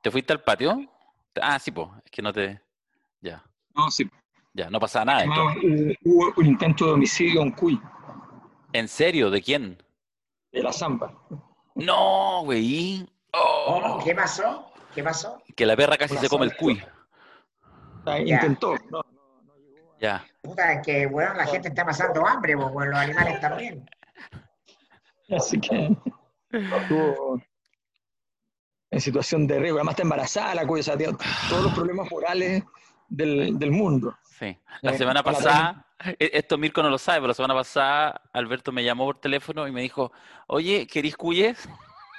¿Te fuiste al patio? Ah, sí, pues, es que no te... Ya, No, sí. ya, no pasaba nada Además, entonces. hubo un intento de homicidio en Cuy, ¿En serio? ¿De quién? de la Zamba. No, güey. ¿Cómo? Oh, ¿Qué pasó? ¿Qué pasó? que la perra casi Una se come el Zamba. cuy. Ya. Intentó, no, Ya. Puta, es que, bueno, la gente está pasando hambre, pues, bueno, los animales también. así que estuvo en situación de riesgo. Además está embarazada la Cuy, o sea, tiene todos los problemas morales del mundo. Sí. La semana Para traer- pasada, esto Mirko no lo sabe, pero la semana pasada Alberto me llamó por teléfono y me dijo, oye, ¿querís cuyes?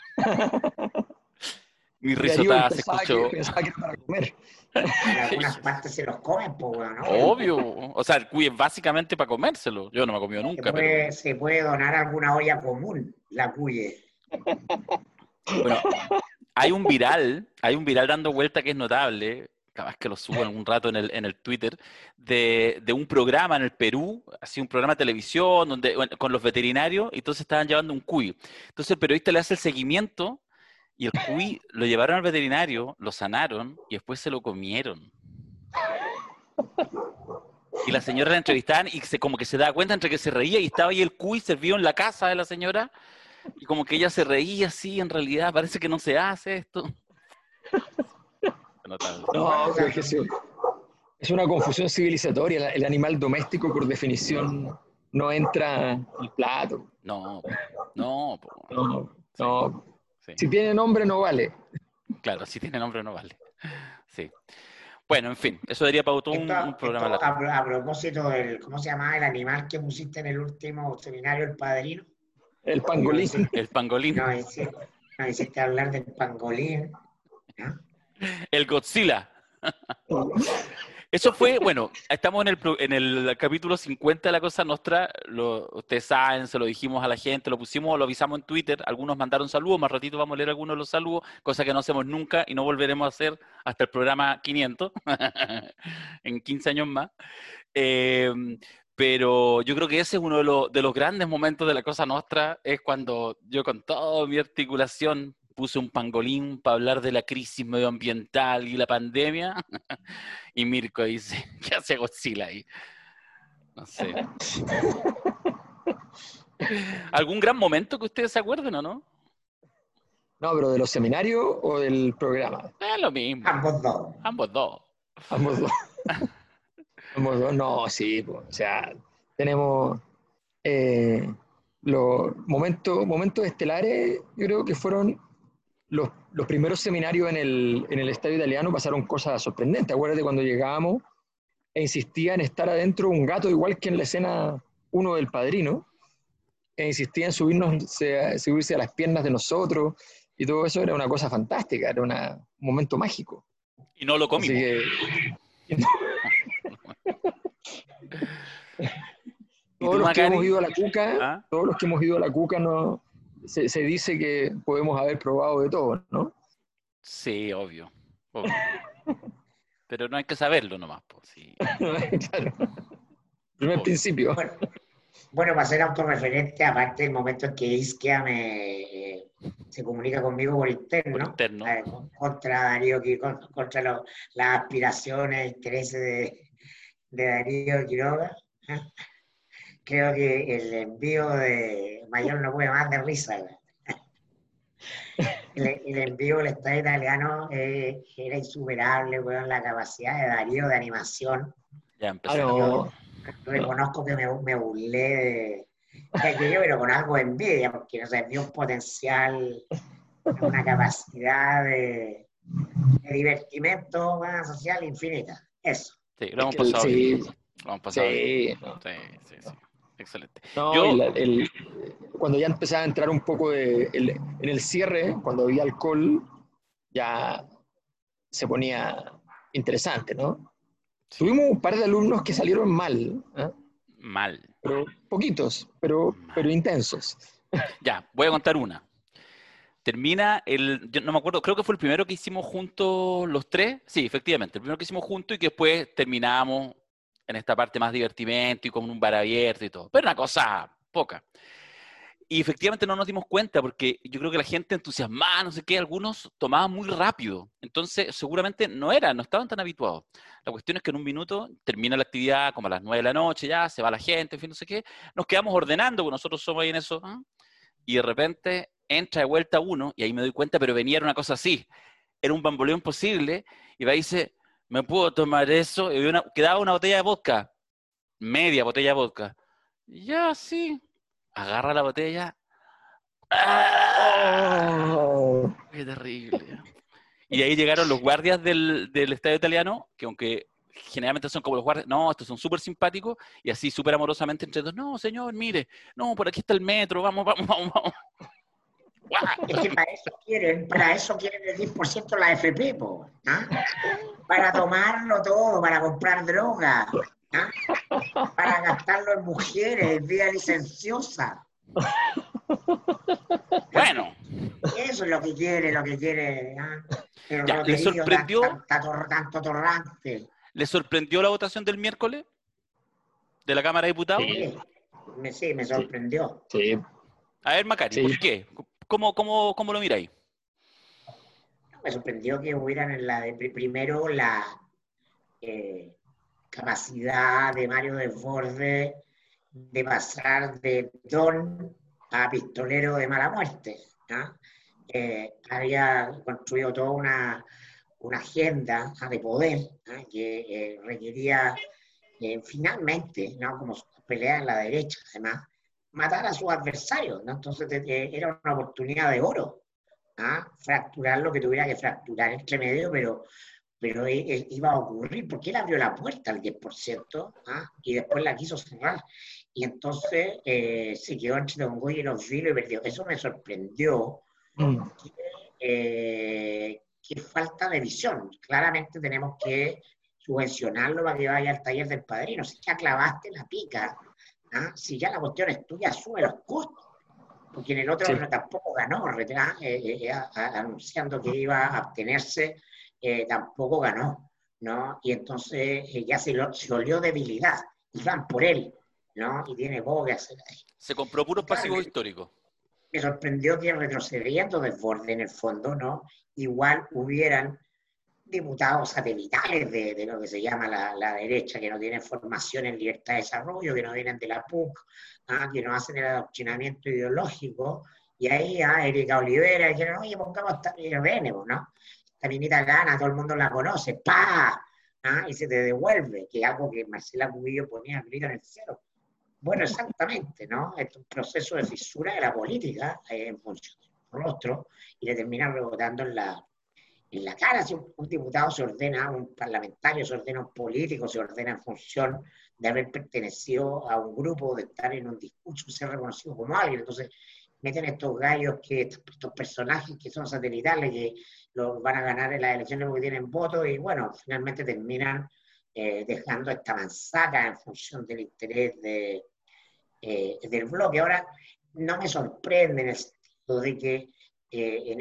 Mi y Darío él risotada se escuchó. pensaba que era para comer. En algunas partes se los comen, pues, bueno, ¿no? Obvio. O sea, el cuy es básicamente para comérselo. Yo no me he comido nunca, pero... Se puede donar alguna olla común, la cuye. Bueno, hay un viral dando vuelta que es notable, capaz que lo subo en un rato en el Twitter, de un programa en el Perú, así un programa de televisión donde, bueno, con los veterinarios, y entonces estaban llevando un cuy. Entonces el periodista le hace el seguimiento y el cuy lo llevaron al veterinario, lo sanaron y después se lo comieron. Y la señora la entrevistaban y como que se daba cuenta entre que se reía y estaba ahí el cuy servido en la casa de la señora y como que ella se reía así, en realidad parece que no se hace esto. Notable. No, pero es que sí, es una confusión civilizatoria. El animal doméstico, por definición, no entra al plato. No, no, No, sí, no. sí. Si tiene nombre, no vale. Claro, si tiene nombre no vale. Sí. Bueno, en fin, eso daría para todo un programa Esto largo. a propósito del, ¿cómo se llama el animal que pusiste en el último seminario, el padrino? El Que pangolín. El pangolín, no hiciste hablar del pangolín, ¿no? el Godzilla. Eso fue, bueno, estamos en el capítulo 50 de La Cosa Nostra, ustedes saben, se lo dijimos a la gente, lo pusimos, lo avisamos en Twitter, algunos mandaron saludos, más ratito vamos a leer algunos de los saludos, cosa que no hacemos nunca y no volveremos a hacer hasta el programa 500, en 15 años más. Eh, pero yo creo que ese es uno de los grandes momentos de La Cosa Nostra, es cuando yo con toda mi articulación puse un pangolín para hablar de la crisis medioambiental y la pandemia, y Mirko dice, ¿qué hace Godzilla ahí? No sé. ¿Algún gran momento que ustedes se acuerden o no? No, pero ¿de los seminarios o del programa? Es lo mismo, Ambos dos. ambos dos. Ambos dos. Ambos dos. No, sí, pues, o sea, tenemos eh, los momentos estelares, yo creo que fueron los primeros seminarios en el Estadio Italiano, pasaron cosas sorprendentes. Acuérdate cuando llegábamos e insistía en estar adentro un gato, igual que en la escena uno del Padrino, e insistía en subirse a las piernas de nosotros, y todo eso era una cosa fantástica, era un momento mágico. Y no lo Así comimos. que ¿Y tú, Macari? ¿Ah? todos los que hemos ido a la Cuca, no, se dice que podemos haber probado de todo, ¿no? Sí, obvio, obvio. Pero no hay que saberlo nomás, pues, sí, Claro. Primer obvio. principio. Bueno, para ser autorreferente, aparte del momento en que Isquia se comunica conmigo por Por interno, interno. contra Darío, contra las aspiraciones e intereses de Darío Quiroga, ¿eh? Creo que el envío de Mayor no puede más de risa. El envío del Estado italiano era insuperable, weón, la capacidad de Darío de animación. Ya Ah, empezamos. no. Reconozco que me burlé de aquello, pero con algo de envidia, porque no sé, vi un potencial, una capacidad de divertimento social infinita. Eso. Sí, lo Es hemos que pasado bien. sí, Lo hemos pasado bien. sí. No, Sí, sí, sí. Excelente. no, Yo, cuando ya empezaba a entrar un poco en el cierre, cuando había alcohol, ya se ponía interesante, ¿no? sí, Tuvimos un par de alumnos que salieron mal, ¿eh? mal, Pero poquitos, pero mal. intensos. Ya, voy a contar una. Termina yo no me acuerdo, creo que fue el primero que hicimos juntos los tres. Sí, efectivamente, el primero que hicimos juntos y que después terminamos en esta parte más divertimento y con un bar abierto y todo. Pero una cosa poca. Y efectivamente no nos dimos cuenta porque yo creo que la gente entusiasmada, no sé qué, algunos tomaban muy rápido. Entonces seguramente no estaban tan habituados. La cuestión es que en un minuto termina la actividad como a las 9 de la noche, ya se va la gente, en fin, no sé qué. Nos quedamos ordenando, porque nosotros somos ahí en eso. ¿Ah? Y de repente entra de vuelta uno y ahí me doy cuenta, pero venía una cosa así. Era un bamboleo imposible y va y dice, ¿me puedo tomar eso? Y quedaba una botella de vodka, media botella de vodka. Ya, sí. Agarra la botella. ¡Ah! Oh, ¡Qué terrible! Y ahí llegaron los guardias del estadio italiano, que aunque generalmente son como los guardias, no, estos son súper simpáticos, y así súper amorosamente entre dos, no, señor, mire, no, por aquí está el metro, vamos, vamos, vamos, vamos. Es que para eso quieren el 10% la FP, po, ¿ah? Para tomarlo todo, para comprar droga, ¿ah? Para gastarlo en mujeres, en vida licenciosa. Bueno, Eso es lo que quiere, ¿ah? El ya, roterío tanto torrante. ¿le sorprendió la votación del miércoles de la Cámara de Diputados? sí, Sí, me sorprendió. sí, A ver, Macari, sí. ¿por qué? ¿Cómo lo miráis? Me sorprendió que hubieran primero la capacidad de Mario Desbordes de pasar de don a pistolero de mala muerte, ¿no? Había construido toda una agenda de poder, ¿no? Que requería finalmente, ¿no? Como pelea en la derecha, además, matar a sus adversarios, ¿no? Entonces era una oportunidad de oro, ¿no? Fracturar lo que tuviera que fracturar entre medio, pero iba a ocurrir, porque él abrió la puerta al 10%, ¿ah? Y después la quiso cerrar. Y entonces se quedó entre Don Goy y los filos y perdió. Eso me sorprendió, que falta de visión. Claramente tenemos que subvencionarlo para que vaya al taller del padrino. Si ya clavaste la pica, ¿ah? Si ya la cuestión es tuya, sube los costos. Porque en el otro Sí. no, tampoco ganó, anunciando que iba a abstenerse, tampoco ganó, ¿no? Y entonces ya se olió debilidad, y van por él, ¿no? Y tiene poco que hacer ahí. Se compró puros Claro, pasivos históricos. me sorprendió que retrocediendo Desbordes en el fondo, ¿no? Igual hubieran diputados satelitales de lo que se llama la derecha, que no tienen formación en libertad de desarrollo, que no vienen de la PUC, que no hacen el adoctrinamiento ideológico, y ahí a Erika Olivera dijeron, oye, pongamos esta ¿no? Esta minita gana, todo el mundo la conoce, ¡pa! Y se te devuelve, que es algo que Marcela Cubillo ponía grito en el cielo. Bueno, exactamente, ¿no? Es un proceso de fisura de la política en función del rostro, y le termina rebotando en la cara. Si un diputado se ordena, un parlamentario se ordena, un político se ordena en función de haber pertenecido a un grupo, de estar en un discurso, ser reconocido como alguien. Entonces meten estos gallos, estos personajes que son satelitales, que los van a ganar en las elecciones porque tienen votos, y bueno, finalmente terminan dejando esta manzaca en función del interés del bloque. Ahora, no me sorprende en el sentido de que en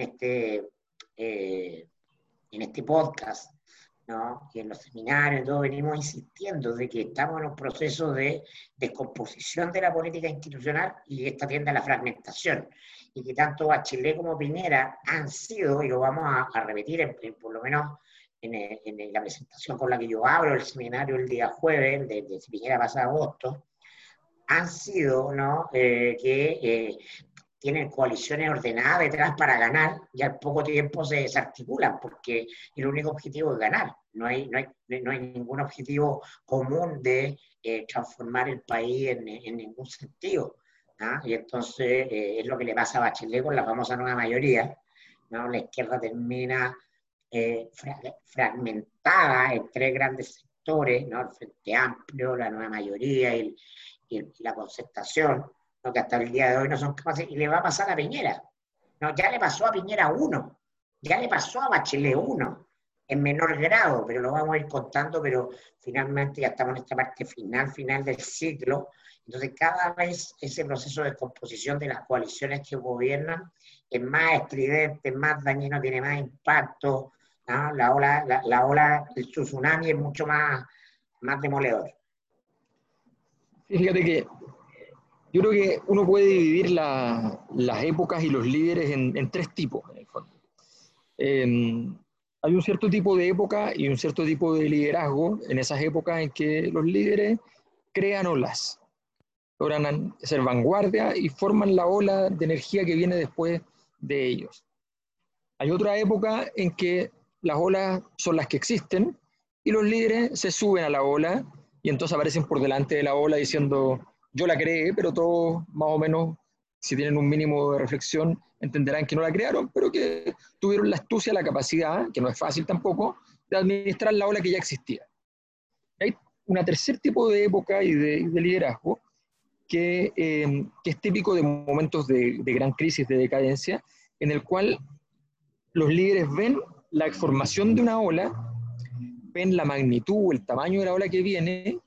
este podcast, ¿no? Y en los seminarios, todos venimos insistiendo de que estamos en un proceso de descomposición de la política institucional, y esta tiende a la fragmentación, y que tanto Bachelet como Piñera han sido, y lo vamos a repetir por lo menos en la presentación con la que yo abro el seminario el día jueves, de Piñera pasado agosto, han sido, ¿no? Que tienen coaliciones ordenadas detrás para ganar, y al poco tiempo se desarticulan, porque el único objetivo es ganar. No hay ningún objetivo común de transformar el país en ningún sentido, ¿no? Y entonces es lo que le pasa a Bachelet con la famosa nueva mayoría, ¿no? La izquierda termina fragmentada en tres grandes sectores, ¿no? El Frente Amplio, la nueva mayoría y la concertación, ¿no? Que hasta el día de hoy no son capaces, y le va a pasar a Piñera. No, ya le pasó a Piñera 1, ya le pasó a Bachelet 1, en menor grado, pero lo vamos a ir contando, pero finalmente ya estamos en esta parte final del ciclo. Entonces cada vez ese proceso de descomposición de las coaliciones que gobiernan es más estridente, es más dañino, tiene más impacto, ¿no? La ola, el tsunami es mucho más demoledor. Fíjate que Yo creo que uno puede dividir las épocas y los líderes en tres tipos, en el fondo. Hay un cierto tipo de época y un cierto tipo de liderazgo en esas épocas en que los líderes crean olas, logran ser vanguardia y forman la ola de energía que viene después de ellos. Hay otra época en que las olas son las que existen y los líderes se suben a la ola y entonces aparecen por delante de la ola diciendo, yo la creé, pero todos más o menos, si tienen un mínimo de reflexión, entenderán que no la crearon, pero que tuvieron la astucia, la capacidad, que no es fácil tampoco, de administrar la ola que ya existía. Hay un tercer tipo de época y de liderazgo que es típico de momentos de gran crisis, de decadencia, en el cual los líderes ven la formación de una ola, ven la magnitud, el tamaño de la ola que viene,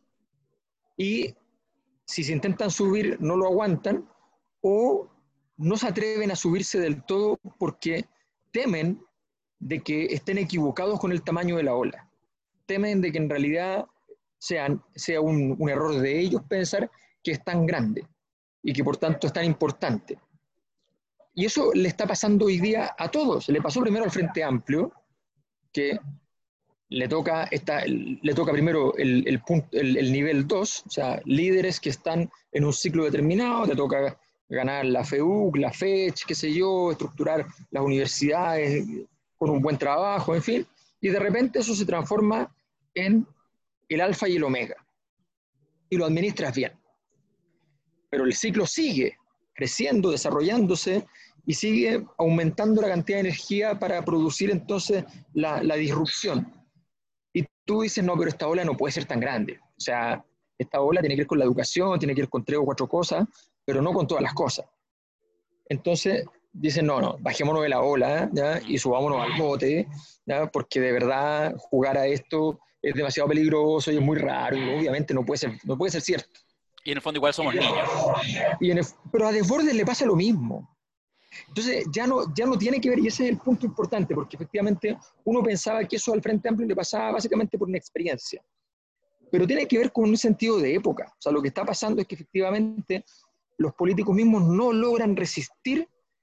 y si se intentan subir no lo aguantan, o no se atreven a subirse del todo porque temen de que estén equivocados con el tamaño de la ola. Temen de que en realidad sea un error de ellos pensar que es tan grande y que por tanto es tan importante. Y eso le está pasando hoy día a todos. Le pasó primero al Frente Amplio, que le toca primero el nivel 2, o sea, líderes que están en un ciclo determinado, te toca ganar la FEUC, la FECH, qué sé yo, estructurar las universidades con un buen trabajo, en fin, y de repente eso se transforma en el alfa y el omega, y lo administras bien. Pero el ciclo sigue creciendo, desarrollándose, y sigue aumentando la cantidad de energía para producir entonces la disrupción. Y tú dices, no, pero esta ola no puede ser tan grande. O sea, esta ola tiene que ver con la educación, tiene que ver con 3 o 4 cosas, pero no con todas las cosas. Entonces dicen, no, bajémonos de la ola, ¿ya? Y subámonos al bote, ¿ya? Porque de verdad jugar a esto es demasiado peligroso y es muy raro, y obviamente no puede ser cierto. Y en el fondo igual somos niños. Pero a Desbordes le pasa lo mismo. Entonces ya no tiene que ver, y ese es el punto importante, porque efectivamente uno pensaba que eso al Frente Amplio le pasaba básicamente por una experiencia, pero tiene que ver con un sentido de época. O sea, lo que está pasando es que efectivamente los políticos mismos no logran resistir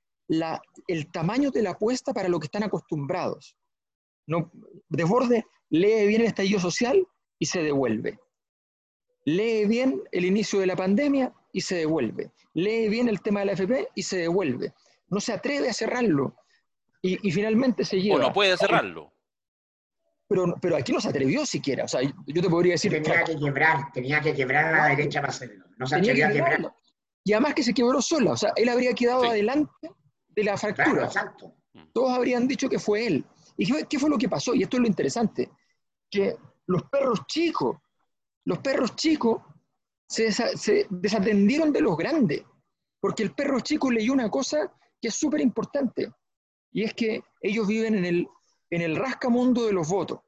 el tamaño de la apuesta para lo que están acostumbrados. No, Desbordes lee bien el estallido social y se devuelve. Lee bien el inicio de la pandemia y se devuelve. Lee bien el tema de la AFP y se devuelve. No se atreve a cerrarlo. Y finalmente se lleva. O no puede cerrarlo. Pero aquí no se atrevió siquiera. O sea, yo te podría decir... Tenía que quebrar a la derecha para hacerlo. No se atrevió a quebrar. Y además que se quebró sola. O sea, él habría quedado adelante de la fractura. Claro, exacto. Todos habrían dicho que fue él. ¿Y qué fue lo que pasó? Y esto es lo interesante. Que los perros chicos se desatendieron de los grandes, porque el perro chico leyó una cosa que es súper importante, y es que ellos viven en el rascamundo de los votos,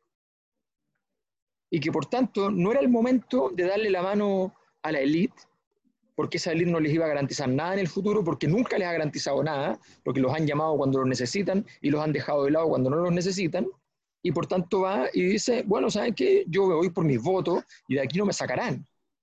y que por tanto no era el momento de darle la mano a la élite, porque esa élite no les iba a garantizar nada en el futuro, porque nunca les ha garantizado nada, porque los han llamado cuando los necesitan y los han dejado de lado cuando no los necesitan, y por tanto va y dice, bueno, ¿saben qué? Yo me voy por mis votos y de aquí no me sacarán.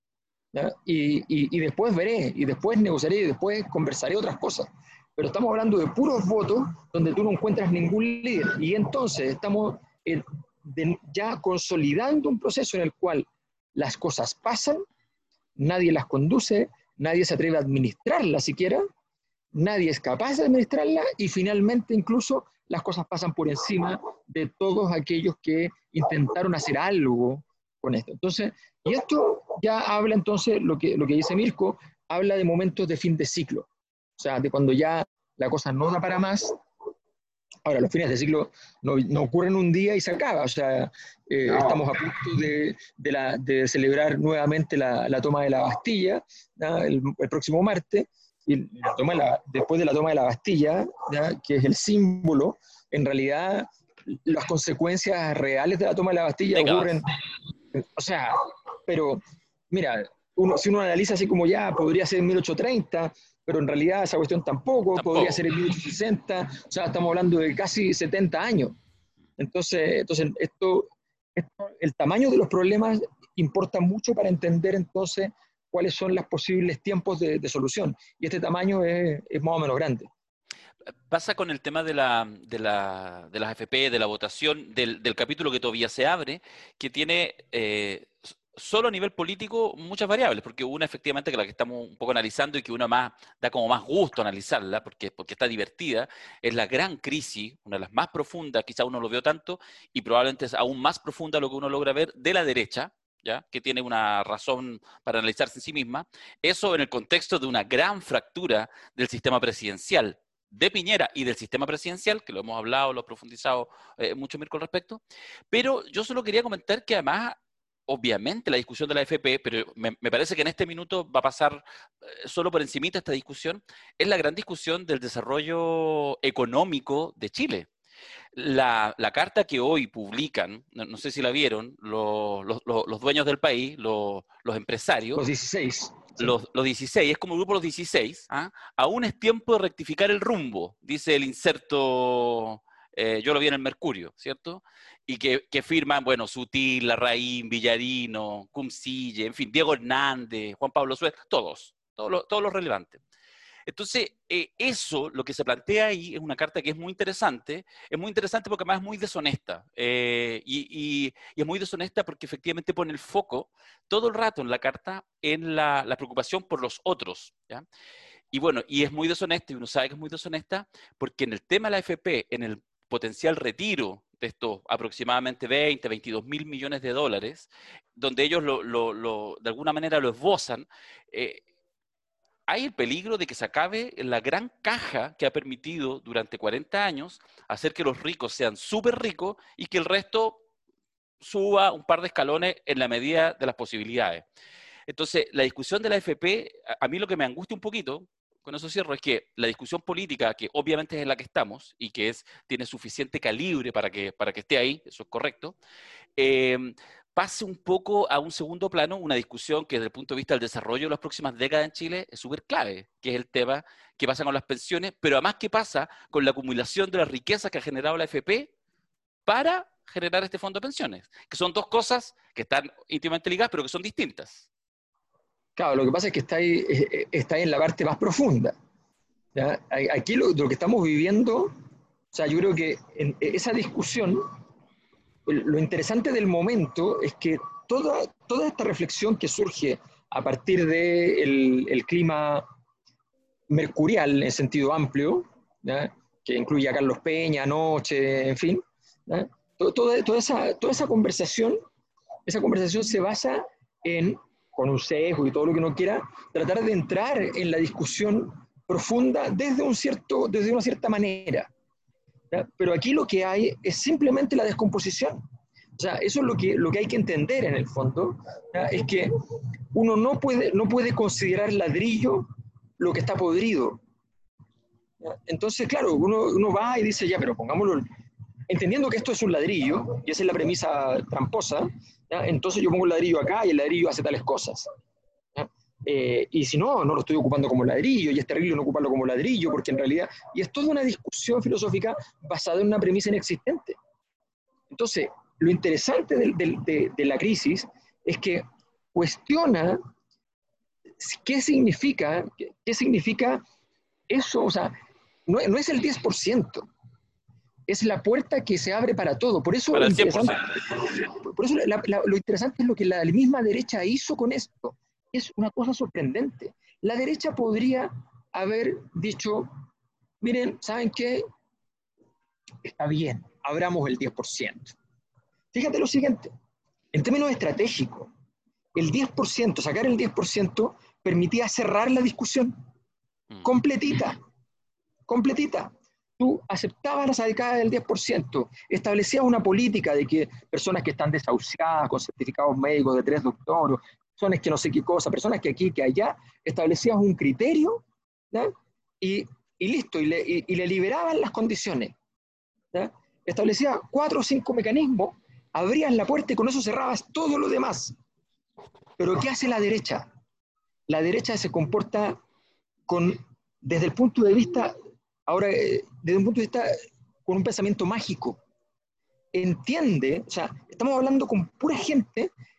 Y después veré, y después negociaré, y después conversaré otras cosas. Pero estamos hablando de puros votos donde tú no encuentras ningún líder. Y entonces estamos ya consolidando un proceso en el cual las cosas pasan, nadie las conduce, nadie se atreve a administrarlas siquiera, nadie es capaz de administrarla, y finalmente incluso las cosas pasan por encima de todos aquellos que intentaron hacer algo con esto. Entonces, y esto ya habla entonces, lo que dice Mirko, habla de momentos de fin de ciclo, o sea, de cuando ya la cosa no da para más. Ahora, los fines de ciclo no ocurren un día y se acaba, o sea, no. Estamos a punto de celebrar nuevamente la toma de la Bastilla, el próximo martes, y después de la toma de la Bastilla, ¿ya? Que es el símbolo, en realidad las consecuencias reales de la toma de la Bastilla ocurren, o sea, pero mira, si uno analiza así como ya, podría ser en 1830, pero en realidad esa cuestión tampoco. Podría ser en 1860, o sea, estamos hablando de casi 70 años. Entonces el tamaño de los problemas importa mucho para entender entonces cuáles son los posibles tiempos de solución. Y este tamaño es más o menos grande. Pasa con el tema de las AFP, de la votación, del capítulo que todavía se abre, que tiene solo a nivel político muchas variables, porque una efectivamente que la que estamos un poco analizando y que una más da como más gusto analizarla, porque está divertida, es la gran crisis, una de las más profundas, quizá uno lo vio tanto, y probablemente es aún más profunda lo que uno logra ver de la derecha, ¿ya? Que tiene una razón para analizarse en sí misma, eso en el contexto de una gran fractura del sistema presidencial de Piñera y del sistema presidencial, que lo hemos hablado, lo he profundizado mucho, Mirko, al respecto, pero yo solo quería comentar que además, obviamente, la discusión de la AFP, pero me parece que en este minuto va a pasar solo por encimita esta discusión, es la gran discusión del desarrollo económico de Chile. La carta que hoy publican, no sé si la vieron, los dueños del país, los empresarios, Los 16. los 16, es como el grupo Los 16, ¿ah? Aún es tiempo de rectificar el rumbo, dice el inserto, yo lo vi en el Mercurio, ¿cierto? Y que firman, bueno, Sutil, Larraín, Villarino, Cumcille, en fin, Diego Hernández, Juan Pablo Suárez, todos los relevantes. Entonces, eso, lo que se plantea ahí, es una carta que es muy interesante porque además es muy deshonesta, y es muy deshonesta porque efectivamente pone el foco todo el rato en la carta en la preocupación por los otros, ¿ya? Y bueno, y es muy deshonesta, y uno sabe que es muy deshonesta, porque en el tema de la AFP, en el potencial retiro de estos aproximadamente 20, 22 mil millones de dólares, donde ellos de alguna manera lo esbozan, hay el peligro de que se acabe la gran caja que ha permitido durante 40 años hacer que los ricos sean súper ricos y que el resto suba un par de escalones en la medida de las posibilidades. Entonces, la discusión de la AFP, a mí lo que me angustia un poquito, con eso cierro, es que la discusión política, que obviamente es en la que estamos y que tiene suficiente calibre para que esté ahí, eso es correcto, pase un poco a un segundo plano, una discusión que desde el punto de vista del desarrollo de las próximas décadas en Chile es súper clave, que es el tema que pasa con las pensiones, pero además qué pasa con la acumulación de la riqueza que ha generado la AFP para generar este fondo de pensiones, que son dos cosas que están íntimamente ligadas, pero que son distintas. Claro, lo que pasa es que está ahí en la parte más profunda, ¿ya? Aquí lo que estamos viviendo, o sea, yo creo que en esa discusión, lo interesante del momento es que toda esta reflexión que surge a partir del clima mercurial en sentido amplio, ¿ya? Que incluye a Carlos Peña anoche, en fin, ¿ya? Toda esa conversación se basa en, con un sesgo y todo lo que uno quiera, tratar de entrar en la discusión profunda desde una cierta manera, ¿ya? Pero aquí lo que hay es simplemente la descomposición. O sea, eso es lo que hay que entender en el fondo, ¿ya? Es que uno no puede considerar ladrillo lo que está podrido, ¿ya? Entonces, claro, uno va y dice, ya, pero pongámoslo, entendiendo que esto es un ladrillo, y esa es la premisa tramposa, ¿ya? Entonces yo pongo el ladrillo acá y el ladrillo hace tales cosas, ¿ya? Y si no lo estoy ocupando como ladrillo, y es terrible no ocuparlo como ladrillo, porque en realidad, y es toda una discusión filosófica basada en una premisa inexistente. Entonces, lo interesante de la crisis es que cuestiona qué significa eso, o sea, no es el 10%, es la puerta que se abre para todo. Por eso, Para lo el interesante, 100%. por eso lo interesante es lo que la misma derecha hizo con esto. Es una cosa sorprendente. La derecha podría haber dicho, miren, ¿saben qué? Está bien, abramos el 10%. Fíjate lo siguiente, en términos estratégicos, el 10%, sacar el 10% permitía cerrar la discusión completita. Tú aceptabas la sacada del 10%, establecías una política de que personas que están desahuciadas, con certificados médicos de 3 doctoros, personas que no sé qué cosa, personas que aquí, que allá, establecías un criterio, ¿ya? Y listo, y le liberaban las condiciones, ¿ya? Establecías 4 o 5 mecanismos, abrías la puerta y con eso cerrabas todo lo demás. Pero ¿qué hace la derecha? La derecha se comporta desde el punto de vista, ahora, desde un punto de vista con un pensamiento mágico. Entiende, o sea, estamos hablando con pura gente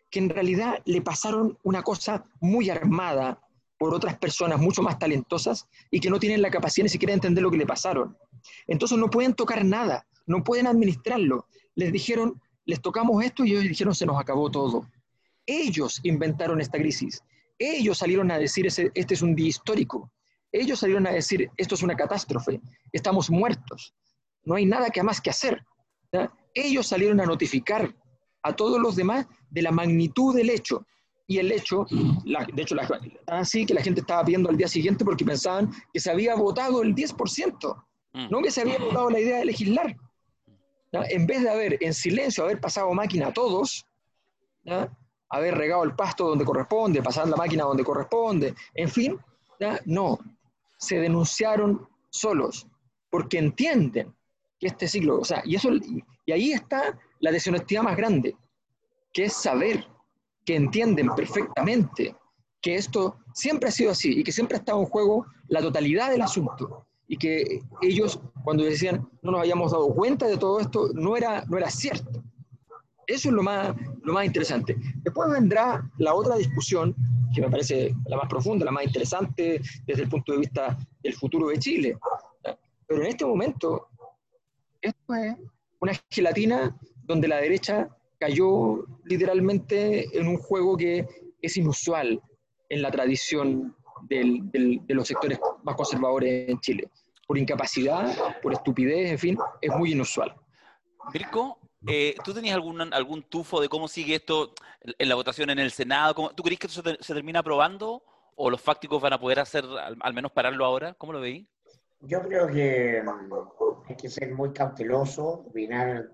que en realidad le pasaron una cosa muy armada por otras personas mucho más talentosas y que no tienen la capacidad ni siquiera de entender lo que le pasaron. Entonces no pueden tocar nada, no pueden administrarlo. Les dijeron, les tocamos esto y ellos dijeron, se nos acabó todo. Ellos inventaron esta crisis. Ellos salieron a decir, este es un día histórico. Ellos salieron a decir, esto es una catástrofe, estamos muertos, no hay nada más que hacer. ¿Ya? Ellos salieron a notificar a todos los demás de la magnitud del hecho. Y el hecho, de hecho, así que la gente estaba pidiendo al día siguiente porque pensaban que se había votado el 10%, no que se había votado la idea de legislar. ¿Ya? En vez de haber en silencio, haber pasado máquina a todos, ¿ya? Haber regado el pasto donde corresponde, pasar la máquina donde corresponde, en fin, ¿ya? No, se denunciaron solos, porque entienden que este ciclo, o sea, y ahí está la deshonestidad más grande, que es saber que entienden perfectamente que esto siempre ha sido así y que siempre ha estado en juego la totalidad del asunto y que ellos cuando decían no nos habíamos dado cuenta de todo esto no era cierto. Eso es lo más interesante. Después vendrá la otra discusión que me parece la más profunda, la más interesante desde el punto de vista del futuro de Chile. Pero en este momento esto es una gelatina donde la derecha cayó literalmente en un juego que es inusual en la tradición de los sectores más conservadores en Chile. Por incapacidad, por estupidez, en fin, es muy inusual. Mirko, ¿tú tenías algún tufo de cómo sigue esto en la votación en el Senado? ¿Tú crees que esto se termina aprobando? ¿O los fácticos van a poder hacer, al menos pararlo ahora? ¿Cómo lo veis? Yo creo que hay que ser muy cauteloso, opinar.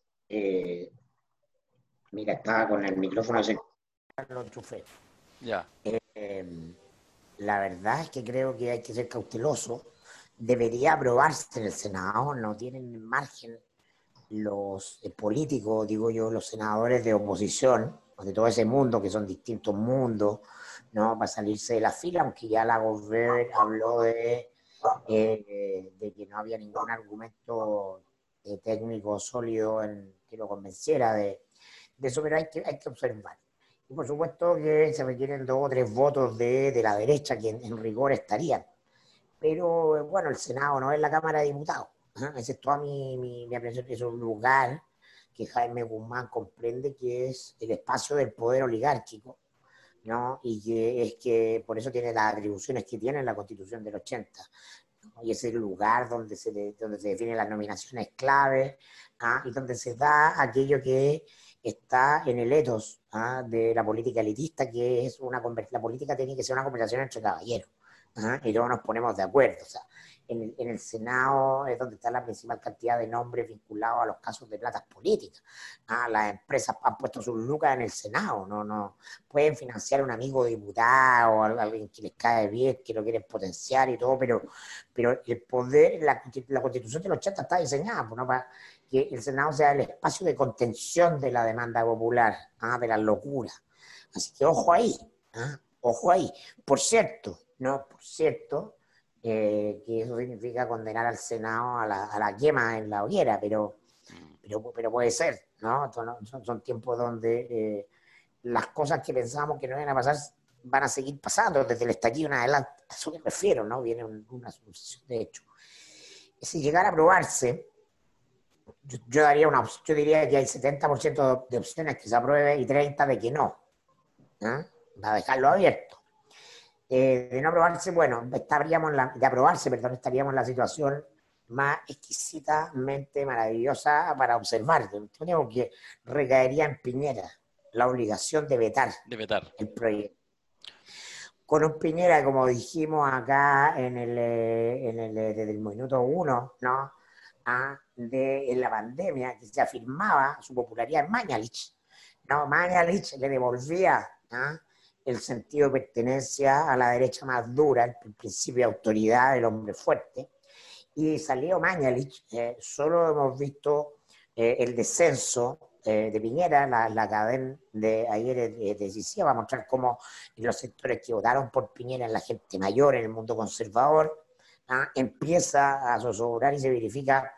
Mira, estaba con el micrófono lo enchufé. Ya. La verdad es que creo que hay que ser cauteloso. Debería aprobarse en el Senado, no tienen margen los políticos, digo yo, los senadores de oposición, de todo ese mundo, que son distintos mundos, ¿no? Para salirse de la fila, aunque ya la Weber habló de que no había ningún argumento técnico sólido que lo convenciera de eso, pero hay que observar. Y por supuesto que se requieren 2 o 3 votos de la derecha, que en rigor estarían. Pero bueno, el Senado no es la Cámara de Diputados. Esa es toda mi apreciación, que es un lugar que Jaime Guzmán comprende que es el espacio del poder oligárquico, ¿no? Y que es que por eso tiene las atribuciones que tiene en la Constitución del 80. ¿No? Y es el lugar donde se definen las nominaciones clave, y donde se da aquello que está en el ethos de la política elitista, que es la política tiene que ser una conversación entre caballeros. Y luego nos ponemos de acuerdo. O sea, en el Senado es donde está la principal cantidad de nombres vinculados a los casos de platas políticas. Las empresas han puesto sus lucas en el Senado, no pueden financiar a un amigo diputado, a alguien que les cae bien, que lo quieren potenciar y todo, pero el poder, la Constitución del 80 está diseñada, ¿no? Para que el Senado sea el espacio de contención de la demanda popular, de la locura. Así que ojo ahí, ojo ahí. Por cierto, que eso significa condenar al Senado a la quema en la hoguera, pero puede ser, ¿no? Son tiempos donde las cosas que pensábamos que no iban a pasar van a seguir pasando desde el estallido en adelante. A eso me refiero, ¿no? Viene una sucesión de hechos. Si llegara a aprobarse, yo diría que hay 70% de opciones que se apruebe y 30% de que no. Va a dejarlo abierto. De no aprobarse, bueno, estaríamos en la situación más exquisitamente maravillosa para observar. Tenemos que recaería en Piñera la obligación de vetar el proyecto. Con un Piñera, como dijimos acá desde el minuto 1, ¿no? En la pandemia, que se afirmaba su popularidad en Mañalich, ¿no? Mañalich le devolvía el sentido de pertenencia a la derecha más dura, el principio de autoridad del hombre fuerte, y salió Mañalich. Solo hemos visto el descenso de Piñera. La cadena de ayer es decisiva, va a mostrar cómo los sectores que votaron por Piñera, en la gente mayor, en el mundo conservador, empieza a zozobrar y se verifica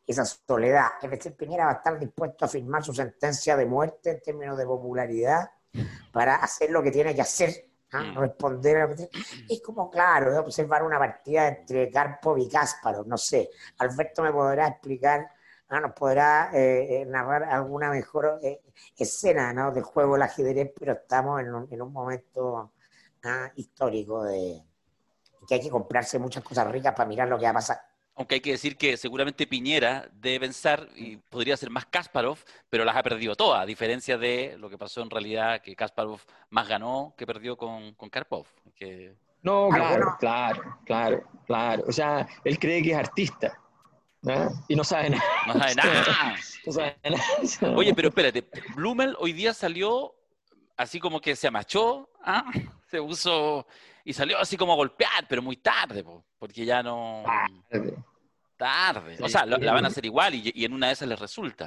esa soledad. Es decir, Piñera va a estar dispuesto a firmar su sentencia de muerte en términos de popularidad para hacer lo que tiene que hacer, responder a lo que tiene. Es como, claro, de observar una partida entre Karpov y Kasparov, no sé. Alberto me podrá explicar, nos podrá narrar alguna mejor escena, ¿no?, del juego del ajedrez, pero estamos en un momento histórico de que hay que comprarse muchas cosas ricas para mirar lo que va a pasar. Aunque hay que decir que seguramente Piñera debe pensar, y podría ser más Kasparov, pero las ha perdido todas, a diferencia de lo que pasó en realidad, que Kasparov más ganó que perdió con Karpov. Que... No, Algunos, claro. O sea, él cree que es artista, ¿no? Y no sabe nada. No sabe nada. No sabe nada. Oye, pero espérate, Blumel hoy día salió así como que se amachó, se puso y salió así como a golpear, pero muy tarde, porque ya no... Tarde. O Sí, sea, la van a hacer igual y en una de esas les resulta.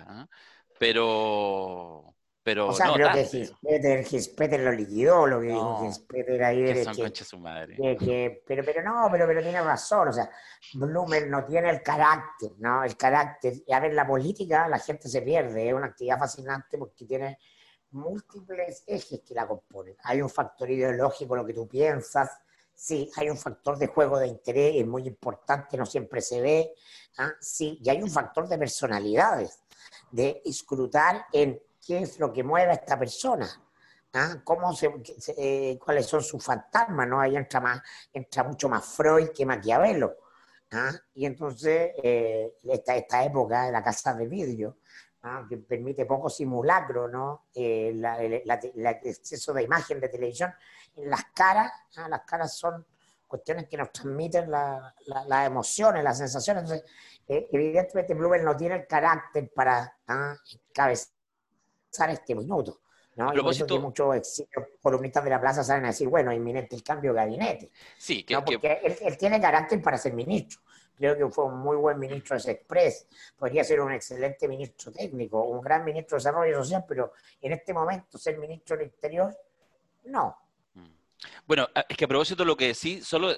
o Pero sea, no, creo que tarde. Gispeter lo liquidó, lo que dijo No, Gispeter ayer que es son conchas su madre. pero no, pero tiene razón, o sea, Blumen no tiene el carácter, ¿no? El carácter, y a ver, la política, la gente se pierde, es una actividad fascinante porque tiene múltiples ejes que la componen. Hay un factor ideológico, lo que tú piensas, sí, hay un factor de juego de interés, es muy importante, no siempre se ve, sí, y hay un factor de personalidades, de escrutar en qué es lo que mueve a esta persona. ¿Cómo cuáles son sus fantasmas? ¿No? Ahí entra mucho más Freud que Maquiavelo. Y entonces esta época de la casa de vidrio, que permite poco simulacro, ¿no? El exceso de imagen de televisión en las caras. Las caras son cuestiones que nos transmiten las emociones, las sensaciones. Entonces, evidentemente Blumen no tiene el carácter para encabezar este minuto, A ¿no? Y por eso que propósito, muchos columnistas de la plaza salen a decir, bueno, inminente el cambio de gabinete, sí, ¿no? Porque él tiene carácter para ser ministro. Creo que fue un muy buen ministro de ese Express, podría ser un excelente ministro técnico, un gran ministro de Desarrollo Social, pero en este momento ser ministro del Interior, no. bueno, es que a propósito de lo que sí, solo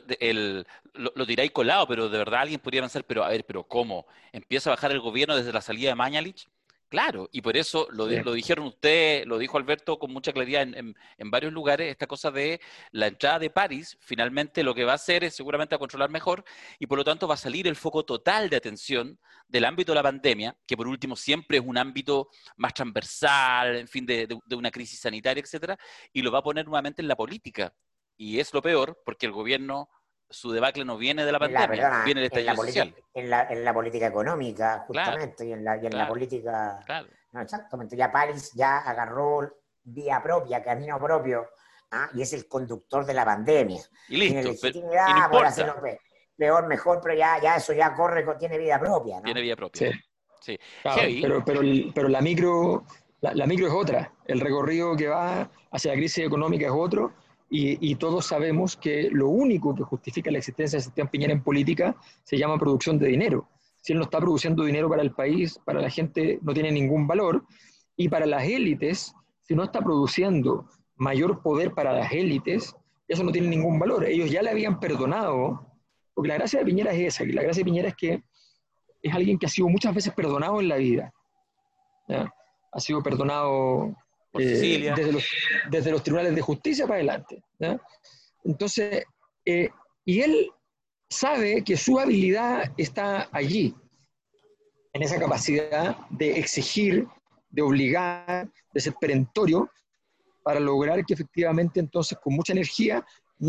lo tiráis colado, pero de verdad alguien podría pensar, pero a ver, pero ¿cómo? ¿Empieza a bajar el gobierno desde la salida de Mañalich? Claro, y por eso lo dijeron ustedes, lo dijo Alberto con mucha claridad en varios lugares, esta cosa de la entrada de París, finalmente lo que va a hacer es seguramente a controlar mejor y por lo tanto va a salir el foco total de atención del ámbito de la pandemia, que por último siempre es un ámbito más transversal, en fin, de una crisis sanitaria, etcétera, y lo va a poner nuevamente en la política. Y es lo peor, porque el gobierno, su debacle no viene de la pandemia, Perdona, viene del estallido social. en la política económica, Claro, justamente, y en la claro, política, claro. no, exactamente, ya París ya agarró vía propia, camino propio, y es el conductor de la pandemia. Y Tiene listo, y no legitimidad, podrá hacerlo importa, peor, mejor, pero ya eso ya corre, tiene vida propia, tiene ¿no? vida propia. Sí, Sí. claro, Heavy, pero la micro es otra. El recorrido que va hacia la crisis económica es otro. Y todos sabemos que lo único que justifica la existencia de Sebastián Piñera en política se llama producción de dinero. Si él no está produciendo dinero para el país, para la gente no tiene ningún valor. Y para las élites, si no está produciendo mayor poder para las élites, eso no tiene ningún valor. Ellos ya le habían perdonado, porque la gracia de Piñera es esa, que la gracia de Piñera es que es alguien que ha sido muchas veces perdonado en la vida, ¿ya? Ha sido perdonado por Sicilia. desde los tribunales de justicia para adelante, ¿ya? Entonces, y él sabe que su habilidad está allí, en esa capacidad de exigir, de obligar, de ser perentorio, para lograr que efectivamente entonces con mucha energía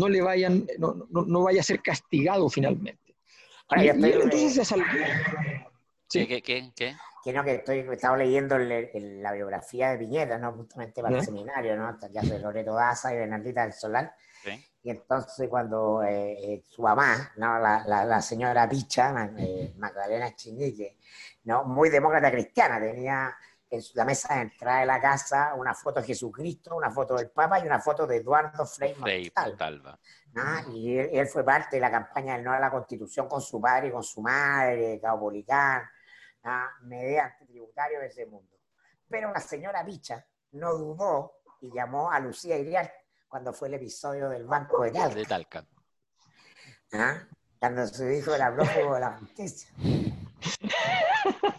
no vaya a ser castigado finalmente. Ahora yo Y estoy, él entonces se salvó. ¿Qué, ¿Sí? qué, qué, qué? que no, que estaba leyendo la biografía de Piñera, ¿no? Justamente para el ¿No? seminario, ¿no? Que hace Loreto Daza y Bernardita del Solar. ¿Sí? Y entonces cuando su mamá, ¿no? la señora Picha, Magdalena Chinique, ¿no? Muy demócrata cristiana, tenía en la mesa de entrada de la casa una foto de Jesucristo, una foto del Papa y una foto de Eduardo Frei Frei Montalva, Montalva. ¿no? Y él fue parte de la campaña del no a la Constitución con su padre y con su madre, Caupolicán, mediante tributario de ese mundo. Pero la señora Picha no dudó y llamó a Lucía Iriar cuando fue el episodio del Banco de De Talca, Talca. cuando su hijo era prófugo de la justicia.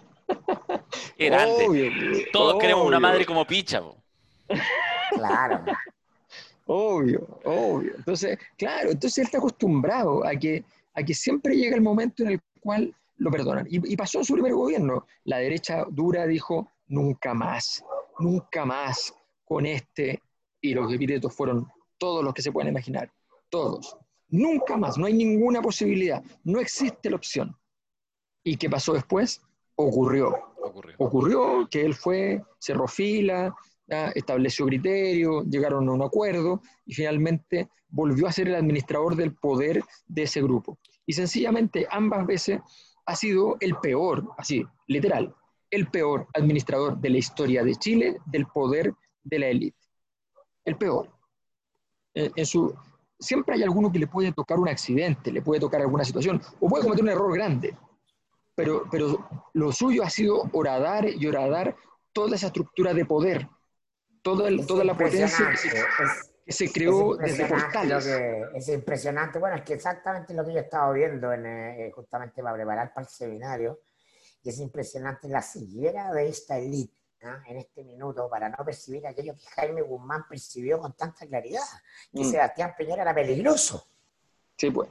Qué grande. Obvio, Todos queremos una obvio, madre como Picha, po. Claro. obvio. Entonces, claro, entonces él está acostumbrado a que siempre llega el momento en el cual lo perdonan. Y pasó en su primer gobierno. La derecha dura dijo, nunca más con este, y los epítetos fueron todos los que se pueden imaginar, todos. Nunca más, no hay ninguna posibilidad, no existe la opción. ¿Y qué pasó después? Ocurrió. Ocurrió que él fue, cerró fila, estableció criterios, llegaron a un acuerdo y finalmente volvió a ser el administrador del poder de ese grupo. Y sencillamente ambas veces ha sido el peor, así, literal, el peor administrador de la historia de Chile del poder de la élite. El peor. Siempre hay alguno que le puede tocar un accidente, le puede tocar alguna situación, o puede cometer un error grande, pero lo suyo ha sido horadar y horadar toda esa estructura de poder, toda la potencia que se creó desde Portales. Es impresionante. Bueno, es que exactamente lo que yo estaba viendo justamente para preparar para el seminario, y es impresionante la ceguera de esta élite, ¿no? En este minuto, para no percibir aquello que Jaime Guzmán percibió con tanta claridad, que Sebastián Piñera era peligroso. Sí, pues.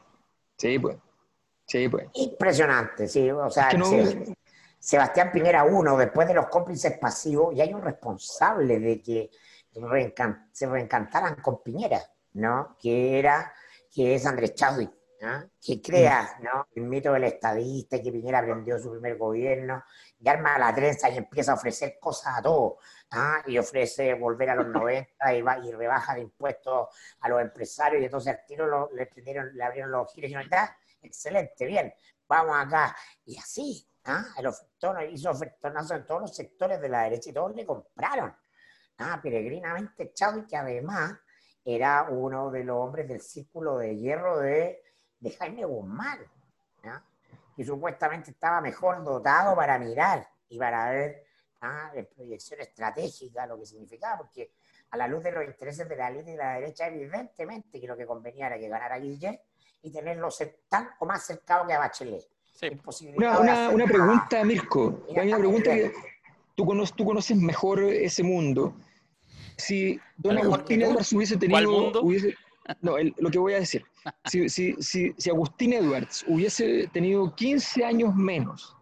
Impresionante, sí. O sea, es que no... Sebastián Piñera uno, después de los cómplices pasivos, y hay un responsable de que se reencantaran con Piñera, ¿no? Que es Andrés Chadwick, ¿no? Que crea, ¿no? El mito del estadista, que Piñera aprendió su primer gobierno, y arma la trenza y empieza a ofrecer cosas a todos, ¿no? Y ofrece volver a los 90 y rebaja de impuestos a los empresarios, y entonces al tiro le abrieron los giros y no está. Excelente, bien, vamos acá. Y así, el ofertón hizo ofertonazo en todos los sectores de la derecha y todos le compraron. Peregrinamente Chadwick, que además era uno de los hombres del círculo de hierro de Jaime Guzmán, ¿no? Que supuestamente estaba mejor dotado para mirar y para ver en proyección estratégica lo que significaba, porque a la luz de los intereses de la élite y de la derecha, evidentemente que lo que convenía era que ganara Guillermo y tenerlo tan o más cercano que a Bachelet. Sí. Una pregunta, Mirko. Hay una pregunta que tú conoces mejor ese mundo. Si don Agustín Edwards hubiese tenido... ¿Cuál mundo? Lo que voy a decir. Si Agustín Edwards hubiese tenido 15 años menos,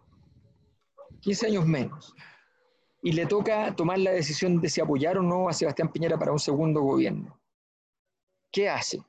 y le toca tomar la decisión de si apoyar o no a Sebastián Piñera para un segundo gobierno, ¿qué hace?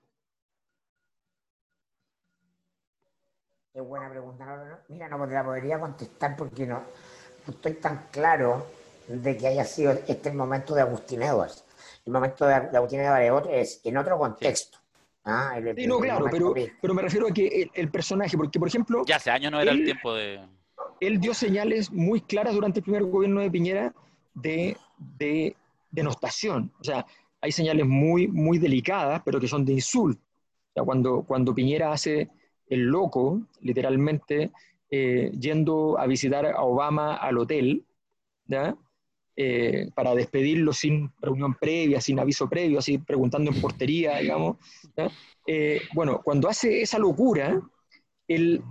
Es buena pregunta. Mira, no te la podría contestar porque no estoy tan claro de que haya sido este el momento de Agustín Edwards. El momento de Agustín Edwards es en otro contexto. Sí, no, claro, pero me refiero a que el personaje, porque por ejemplo... Ya hace años no era el tiempo de... Él dio señales muy claras durante el primer gobierno de Piñera de denostación. O sea, hay señales muy, muy delicadas, pero que son de insulto. O sea, cuando Piñera hace el loco, literalmente, yendo a visitar a Obama al hotel, ¿ya? Para despedirlo sin reunión previa, sin aviso previo, así preguntando en portería, digamos. ¿Ya? Bueno, cuando hace esa locura, él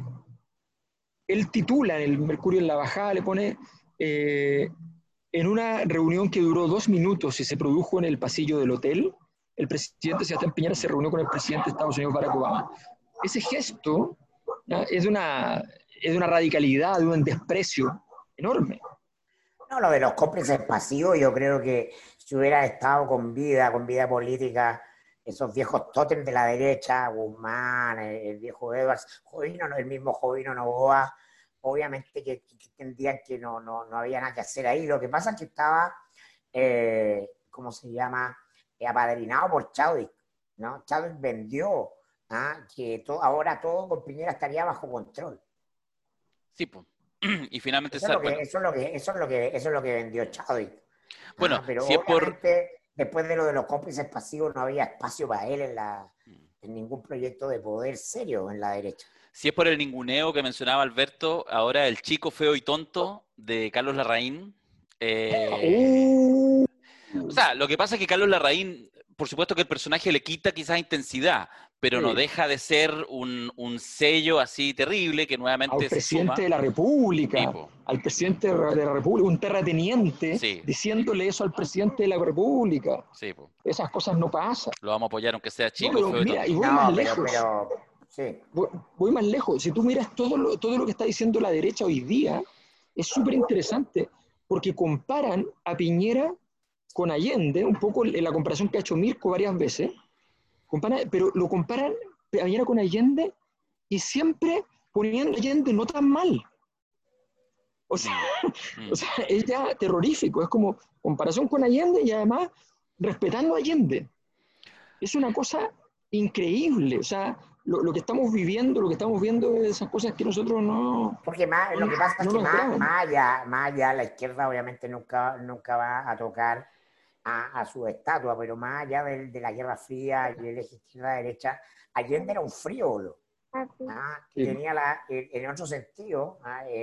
titula en el Mercurio en la Bajada, le pone en una reunión que duró 2 minutos y se produjo en el pasillo del hotel, el presidente Sebastián Piñera se reunió con el presidente de Estados Unidos, Barack Obama. Ese gesto, ¿ya? es de una radicalidad, de un desprecio enorme. No, lo de los cómplices pasivos, yo creo que si hubiera estado con vida política, esos viejos tótems de la derecha, Guzmán, el viejo Edwards, el mismo Jovino Novoa, obviamente que entendían que no había nada que hacer ahí. Lo que pasa es que estaba, ¿cómo se llama? Apadrinado por Chadwick, ¿no? Chadwick vendió que ahora todo con Piñera estaría bajo control. Sí, pues. Y finalmente eso es lo que vendió Chadwick. Bueno, pero si obviamente después de lo de los cómplices pasivos no había espacio para él en ningún proyecto de poder serio en la derecha. Si es por el ninguneo que mencionaba Alberto, ahora el chico feo y tonto de Carlos Larraín. O sea, lo que pasa es que Carlos Larraín por supuesto que el personaje le quita quizás intensidad, pero no Sí. deja de ser un sello así terrible que Al nuevamente se presidente suma. de la República, Tipo, al presidente de la República, un terrateniente, sí, diciéndole eso al presidente de la República. sí, po. Esas cosas no pasan. Lo vamos a apoyar aunque sea No, chico, pero feo y mira, y tonto. voy más No, lejos. sí. Voy más lejos. Si tú miras todo lo que está diciendo la derecha hoy día, es súper interesante, porque comparan a Piñera con Allende, un poco en la comparación que ha hecho Mirko varias veces, pero lo comparan a Piñera con Allende y siempre poniendo a Allende no tan mal. O sea, o sea, es ya terrorífico, es como comparación con Allende y además respetando a Allende. Es una cosa increíble, o sea, lo que estamos viendo es esas cosas que nosotros Porque lo que pasa es no que nos graban. más allá, la izquierda obviamente nunca va a tocar a su estatua, pero más allá de la Guerra Fría y el eje izquierda-derecha, Allende era un frívolo, que Sí. tenía en otro sentido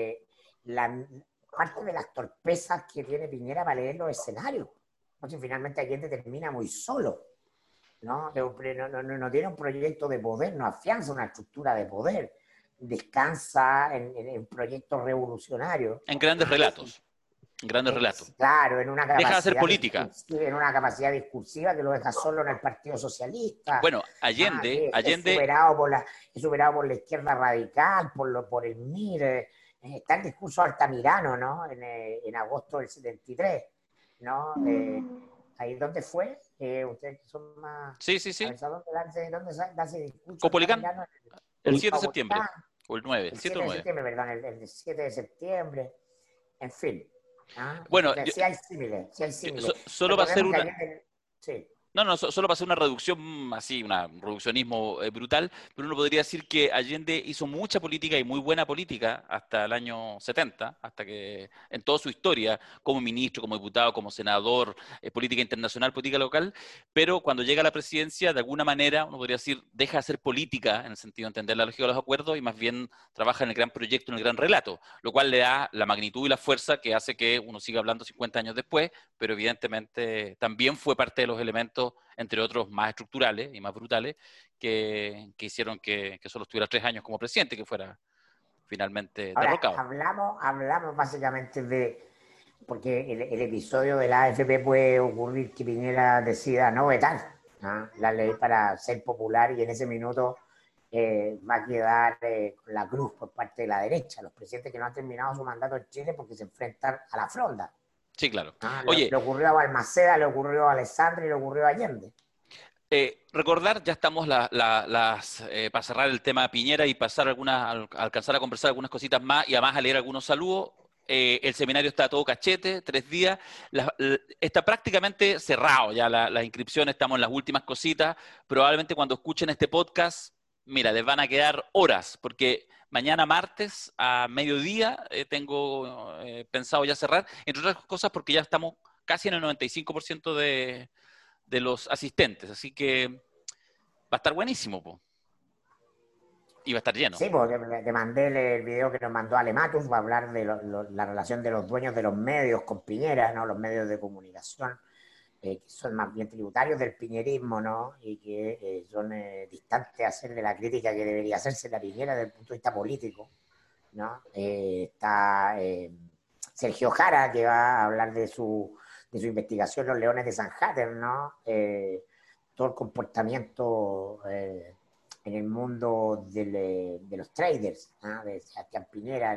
la parte de las torpezas que tiene Piñera para leer los escenarios. Entonces finalmente Allende termina muy solo. ¿No? No tiene un proyecto de poder, no afianza una estructura de poder, descansa en proyectos revolucionarios. En grandes relatos. En grandes relatos. Claro, Deja de hacer política. en una capacidad discursiva que lo deja solo en el Partido Socialista, Bueno, Allende, es superado por la izquierda radical, por el MIR. Está el discurso altamirano, ¿no? En agosto del 73, ¿no? ¿Ahí dónde fue? Ustedes que son más... Sí, sí, sí. ¿Dónde da ese discurso Copolicán, altamirano? el El- 7 de septiembre. O el 9, el El 7 7 o de 9. septiembre, perdón, el 7 de septiembre. En fin. Bueno, Entonces, sí hay símiles, sí hay símiles. solo va a ser Recordemos que una... Allende... Sí. No, solo para hacer una reducción así, un reduccionismo brutal, pero uno podría decir que Allende hizo mucha política y muy buena política hasta el año 70, hasta que en toda su historia, como ministro, como diputado, como senador, política internacional, política local, pero cuando llega a la presidencia, de alguna manera, uno podría decir, deja de hacer política en el sentido de entender la lógica de los acuerdos y más bien trabaja en el gran proyecto, en el gran relato, lo cual le da la magnitud y la fuerza que hace que uno siga hablando 50 años después, pero evidentemente también fue parte de los elementos, entre otros más estructurales y más brutales, que hicieron que solo estuviera 3 años como presidente, que fuera finalmente Ahora, derrocado. hablamos básicamente porque el episodio de la AFP puede ocurrir que Piñera decida no vetar, ¿no? La ley para ser popular y en ese minuto va a quedar con la cruz por parte de la derecha, los presidentes que no han terminado su mandato en Chile porque se enfrentan a la fronda. Sí, claro. Le Oye, ocurrió a Balmaceda, le ocurrió a Alessandri y le ocurrió a Allende. recordar, ya estamos para cerrar el tema Piñera y pasar alcanzar a conversar algunas cositas más y además a leer algunos saludos. El seminario está a todo cachete, 3 días. Está prácticamente cerrado ya la inscripción, estamos en las últimas cositas. Probablemente cuando escuchen este podcast, mira, les van a quedar horas, porque mañana martes a mediodía tengo pensado ya cerrar, entre otras cosas porque ya estamos casi en el 95% de los asistentes, así que va a estar buenísimo, po. Y va a estar lleno. Sí, porque te mandé el video que nos mandó Alematus para hablar de la relación de los dueños de los medios con Piñera, ¿no? Los medios de comunicación, que son más bien tributarios del piñerismo, ¿no? Y que son distantes a hacerle la crítica que debería hacerse la Piñera desde el punto de vista político, ¿no? Está Sergio Jara, que va a hablar de su investigación Los Leones de San Hatter, ¿no? Todo el comportamiento en el mundo de los traders, ¿no? De Sebastián Piñera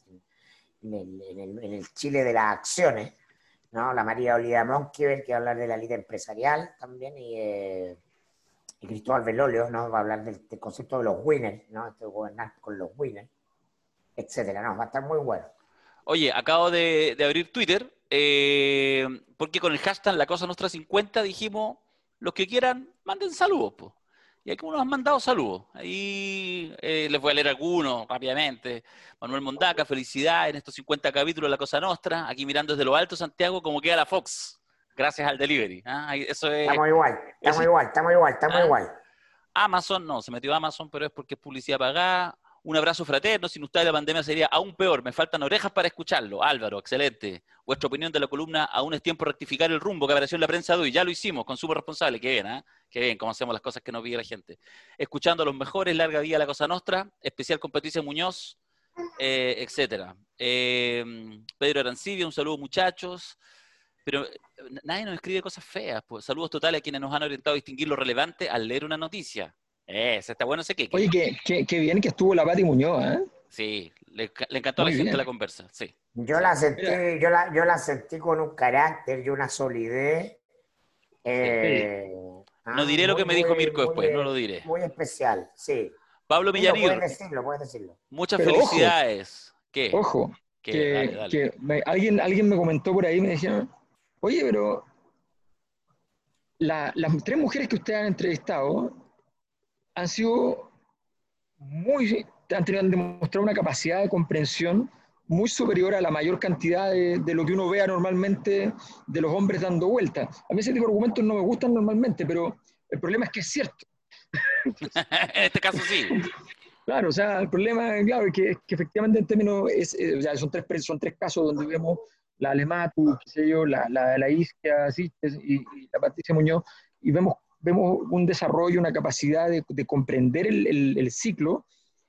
en el Chile de las acciones, ¿no? La María Olivia Monkever, que va a hablar de la línea empresarial también, y Cristóbal Belolio, ¿no? Va a hablar del concepto de los winners, ¿no? Esto de gobernar con los winners, etcétera, ¿no? Va a estar muy bueno. Oye, acabo de abrir Twitter, porque con el hashtag La Cosa Nostra 50 dijimos, los que quieran, manden saludos, po. Y aquí unos han mandado saludos. Ahí les voy a leer algunos rápidamente. Manuel Mondaca, felicidades en estos 50 capítulos de La Cosa Nostra. Aquí mirando desde lo alto, Santiago, como queda la Fox. Gracias al delivery. ¿Ah? Eso es, Estamos igual. ¿Ah? Amazon, no, se metió Amazon, pero es porque es publicidad pagada. Un abrazo fraterno, sin ustedes la pandemia sería aún peor, me faltan orejas para escucharlo. Álvaro, excelente. Vuestra opinión de la columna, aún es tiempo de rectificar el rumbo que apareció en la prensa de hoy. Ya lo hicimos, consumo responsable, qué bien, ¿eh? Qué bien, cómo hacemos las cosas que nos pide la gente. Escuchando a los mejores, larga vida a la Cosa Nostra, especial con Patricia Muñoz, etcétera. Pedro Arancibia, un saludo muchachos. Pero nadie nos escribe cosas feas. Pues. Saludos totales a quienes nos han orientado a distinguir lo relevante al leer una noticia. Ese está bueno ese que. Oye, qué bien que estuvo la Pati Muñoz, ¿eh? Sí, le encantó a la Muy gente bien. la conversa, sí. Yo la sentí, Mira. yo la sentí con un carácter y una solidez. No diré lo que me dijo Mirko después, no lo diré. Muy especial, sí. Pablo Sí, lo Millanir, puedes decirlo. muchas Pero felicidades. ¿Qué? ojo, ¿Qué? Dale, dale. alguien me comentó por ahí, me decía, oye, pero las 3 mujeres que ustedes han entrevistado han sido han demostrado una capacidad de comprensión muy superior a la mayor cantidad de lo que uno vea normalmente de los hombres dando vueltas. A mí ese tipo de argumentos no me gustan normalmente, pero el problema es que es cierto. En este caso sí. Claro, o sea, el problema, claro, es que efectivamente en términos, o sea, son tres casos donde vemos la Alematu, qué sé yo, la Isquia Siches y la Patricia Muñoz, y vemos un desarrollo, una capacidad de comprender el ciclo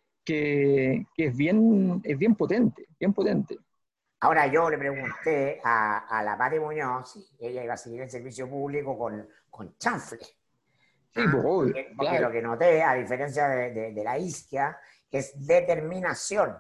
que es bien potente, bien potente. Ahora yo le pregunté a la Pati Muñoz si ella iba a seguir el servicio público con chanfle. Sí, pues, obvio, Porque claro. lo que noté, a diferencia de la isquia, es determinación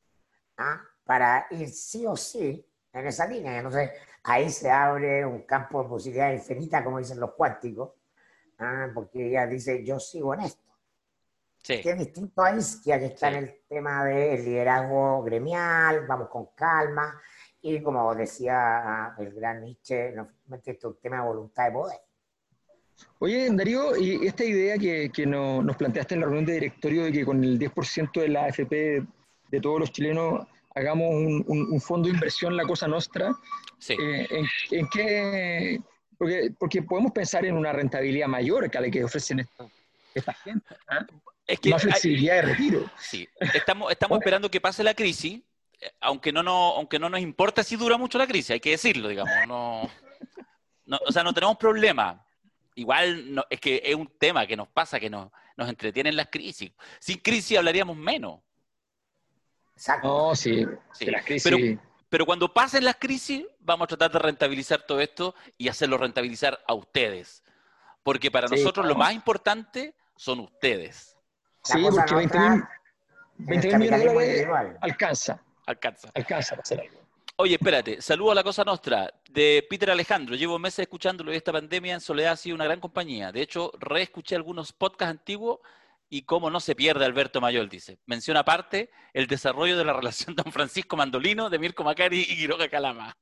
para ir sí o sí en esa línea. Entonces, ahí se abre un campo de posibilidad infinita, como dicen los cuánticos, porque ella dice, yo sigo en esto. Sí. Que es distinto a isquia, que está en el tema del liderazgo gremial, vamos con calma, y como decía el gran Nietzsche, esto es un tema de voluntad de poder. Oye, Darío, y esta idea que nos planteaste en la reunión de directorio de que con el 10% de la AFP de todos los chilenos hagamos un fondo de inversión, la Cosa Nostra, Sí. ¿en qué? Porque podemos pensar en una rentabilidad mayor que a la que ofrecen esta gente, Es que más flexibilidad de retiro. Sí, estamos esperando que pase la crisis, aunque no nos importa si dura mucho la crisis, hay que decirlo, digamos. O sea, no tenemos problema. Igual es que es un tema que nos pasa, que nos entretienen las crisis. Sin crisis hablaríamos menos. Exacto. No, sí, Sí. de las crisis. Pero cuando pasen las crisis, vamos a tratar de rentabilizar todo esto y hacerlo rentabilizar a ustedes. Porque para nosotros lo más importante son ustedes. Sí, porque 20.000 millones de dólares alcanza para hacer algo. Oye, espérate, saludo a la Cosa Nostra, de Peter Alejandro. Llevo meses escuchándolo y esta pandemia en soledad ha sido una gran compañía. De hecho, reescuché algunos podcasts antiguos y cómo no se pierde Alberto Mayol, dice. Menciona aparte el desarrollo de la relación Don Francisco Mandolino de Mirko Macari y Quiroga Calama.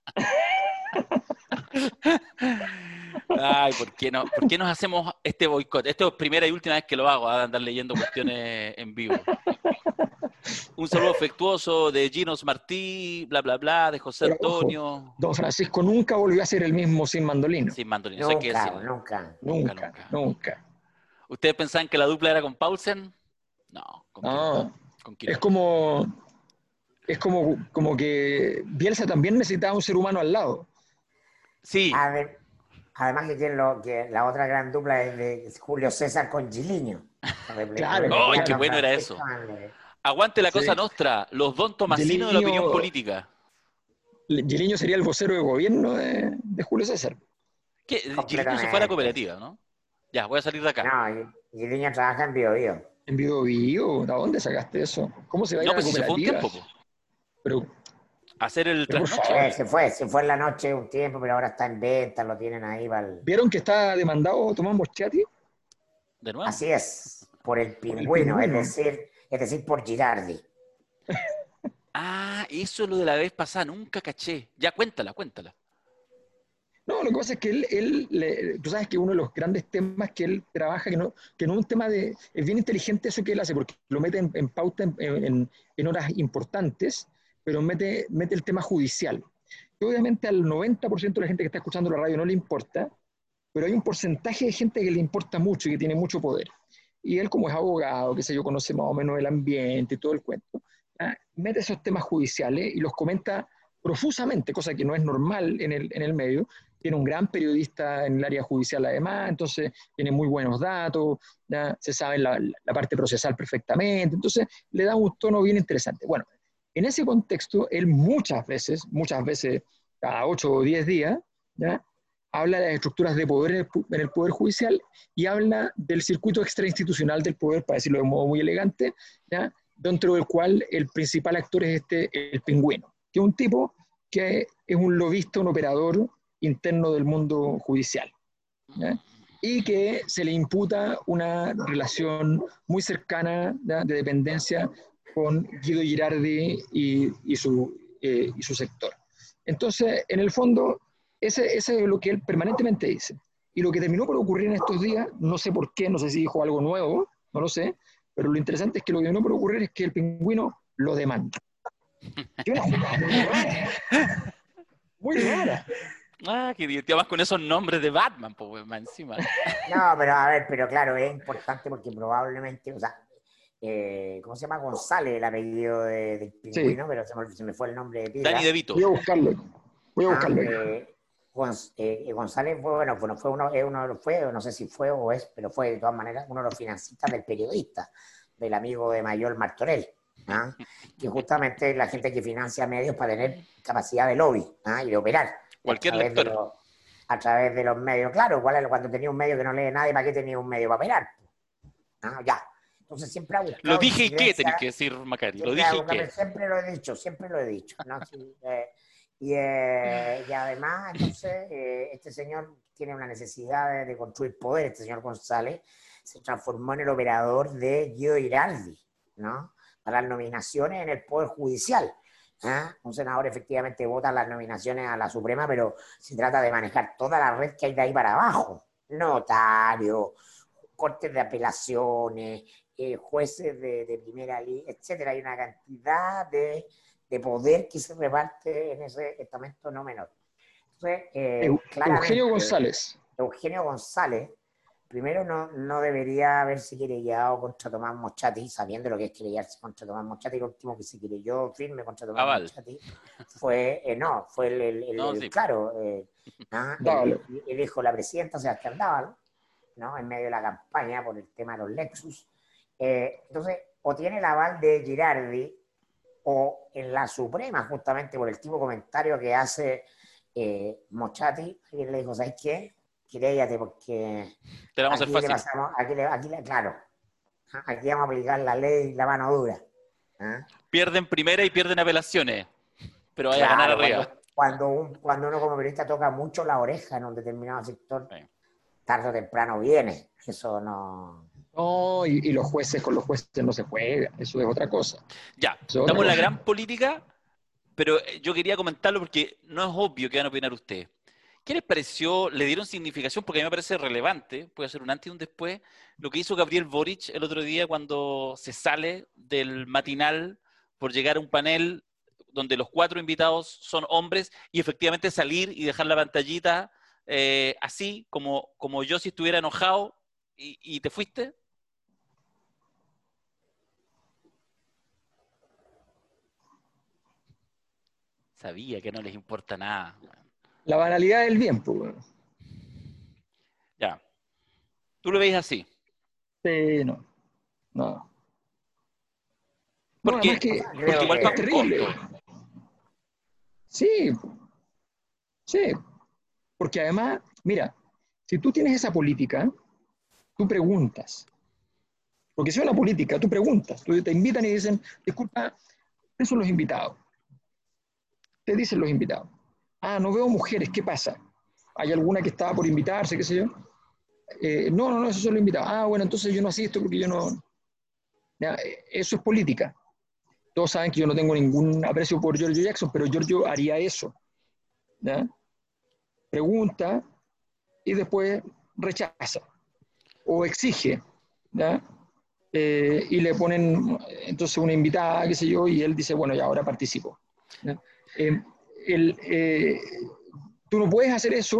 Ay, ¿por qué nos hacemos este boicot? Esta es primera y última vez que lo hago, a andar leyendo cuestiones en vivo. Un saludo afectuoso de Ginos Martí, bla, bla, bla, de José Pero, Antonio. Ojo, Don Francisco nunca volvió a ser el mismo sin Mandolino. Sin Mandolino, eso hay que decir. Nunca. ¿Ustedes pensaban que la dupla era con Paulsen? No, con Quiroga. Es como que Bielsa también necesitaba un ser humano al lado. Sí. Además que la otra gran dupla es de Julio César con Giliño. Claro. ¡Ay, qué bueno era eso! Aguante la Cosa Nostra, los Don Tomasino de la opinión política. Giliño sería el vocero de gobierno de Julio César. ¿Qué? Giliño se fue a la cooperativa, ¿no? Ya, voy a salir de acá. No, Giliño trabaja en Biobío. ¿En Biobío? ¿De dónde sacaste eso? ¿Cómo se va a ir a la cooperativa? Se fue un tiempo. Pero hacer el trasnoche. Se fue en la noche un tiempo, pero ahora está en venta, lo tienen ahí para el... ¿Vieron que está demandado Tomás Moschati? ¿De nuevo? Así es, por el pingüino, es decir, por Girardi. Eso es lo de la vez pasada, nunca caché. Ya, cuéntala. No, lo que pasa es que tú sabes que uno de los grandes temas que él trabaja, que no es un tema de... Es bien inteligente eso que él hace, porque lo mete en pauta en horas importantes, pero mete el tema judicial. Y obviamente al 90% de la gente que está escuchando la radio no le importa, pero hay un porcentaje de gente que le importa mucho y que tiene mucho poder. y él como es abogado, qué sé yo, conoce más o menos el ambiente y todo el cuento, mete esos temas judiciales y los comenta profusamente, cosa que no es normal en el medio. Tiene un gran periodista en el área judicial además, entonces tiene muy buenos datos, ¿ya? Se sabe la parte procesal perfectamente, entonces le da un tono bien interesante. Bueno, en ese contexto, él muchas veces, cada 8 o 10 días, ¿ya? Habla de las estructuras de poder en el Poder Judicial y habla del circuito extrainstitucional del poder, para decirlo de un modo muy elegante, ¿ya? Dentro del cual el principal actor es el Pingüino, que es un tipo que es un lobista, un operador interno del mundo judicial, ¿ya? Y que se le imputa una relación muy cercana, ¿ya?, de dependencia con Guido Girardi y su sector. Entonces, en el fondo, ese es lo que él permanentemente dice. Y lo que terminó por ocurrir en estos días, no sé por qué, no sé si dijo algo nuevo, no lo sé, pero lo interesante es que lo que terminó por ocurrir es que el Pingüino lo demanda. Y una jugada muy rara. Ah, qué divertido, más con esos nombres de Batman, pues, más encima. No, pero a ver, pero claro, es importante porque probablemente, o sea, ¿cómo se llama? González, el apellido del Pingüino, Sí. pero se me fue el nombre de Danny pila. DeVito. Voy a buscarlo. Voy a buscarlo. González fue, bueno, fue no sé si fue o es, pero fue de todas maneras uno de los financistas del periodista, del amigo de Mayol Martorell, ¿ah? Que justamente es la gente que financia medios para tener capacidad de lobby, ¿ah? Y de operar Cualquier lector. a través de los medios. Claro, cuando tenía un medio que no lee nadie, ¿para qué tenía un medio para operar? ¿Ah? Ya. Entonces siempre ha Lo buscado dije y qué, incidencia. tenés que decir, Macari. Lo dije y qué. Siempre lo he dicho, ¿no? Sí, y además, entonces, este señor tiene una necesidad de construir poder. Este señor González se transformó en el operador de Guido Girardi, ¿no? Para las nominaciones en el Poder Judicial. ¿Ah? Un senador efectivamente vota las nominaciones a la Suprema, pero se trata de manejar toda la red que hay de ahí para abajo. Notario, cortes de apelaciones, jueces de primera línea, etcétera. Hay una cantidad de poder que se reparte en ese estamento no menor. Entonces, Eugenio claramente, González. Eugenio González, primero no debería haberse querellado contra Tomás Moschati, sabiendo lo que es querellarse contra Tomás Moschati. El último que se querelló firme contra Tomás Moschati fue, No, sí. claro, el hijo de la presidenta, Sebastián Dávalo, ¿no? En medio de la campaña por el tema de los Lexus. Entonces, o tiene el aval de Girardi, o en la Suprema, justamente por el tipo de comentario que hace Moschati, alguien le dijo, ¿sabes qué? Queréllate porque te la vamos a hacer fácil. Claro, aquí vamos a aplicar la ley, la mano dura. Pierden primera y pierden apelaciones, pero vaya a ganar arriba. Cuando uno como periodista toca mucho la oreja en un determinado sector, sí, tarde o temprano viene. Eso no... No, y los jueces, con los jueces no se juega, eso es otra cosa. Ya, estamos en la gran política, pero yo quería comentarlo porque no es obvio que van a opinar ustedes. ¿Qué les pareció? ¿Le dieron significación? Porque a mí me parece relevante, puede ser un antes y un después, lo que hizo Gabriel Boric el otro día cuando se sale del matinal por llegar a un panel donde los 4 invitados son hombres y efectivamente salir y dejar la pantallita así, como yo si estuviera enojado y te fuiste. Sabía que no les importa nada. La banalidad del bien, pues. Ya. ¿Tú lo veis así? Sí, no. Porque, porque igual es terrible. Sí, porque además, mira, si tú tienes esa política, tú preguntas. Porque si es una política, tú preguntas, te invitan y dicen, disculpa, ¿quiénes son los invitados? Te dicen los invitados. Ah, no veo mujeres, ¿qué pasa? ¿Hay alguna que estaba por invitarse, qué sé yo? No, esos son los invitados. Ah, bueno, entonces yo no asisto porque yo no... Ya, eso es política. Todos saben que yo no tengo ningún aprecio por Giorgio Jackson, pero Giorgio haría eso. ¿Ya? Pregunta y después rechaza o exige. ¿Ya? Y le ponen entonces una invitada, qué sé yo, y él dice, bueno, ya ahora participo. ¿Ya? Tú no puedes hacer eso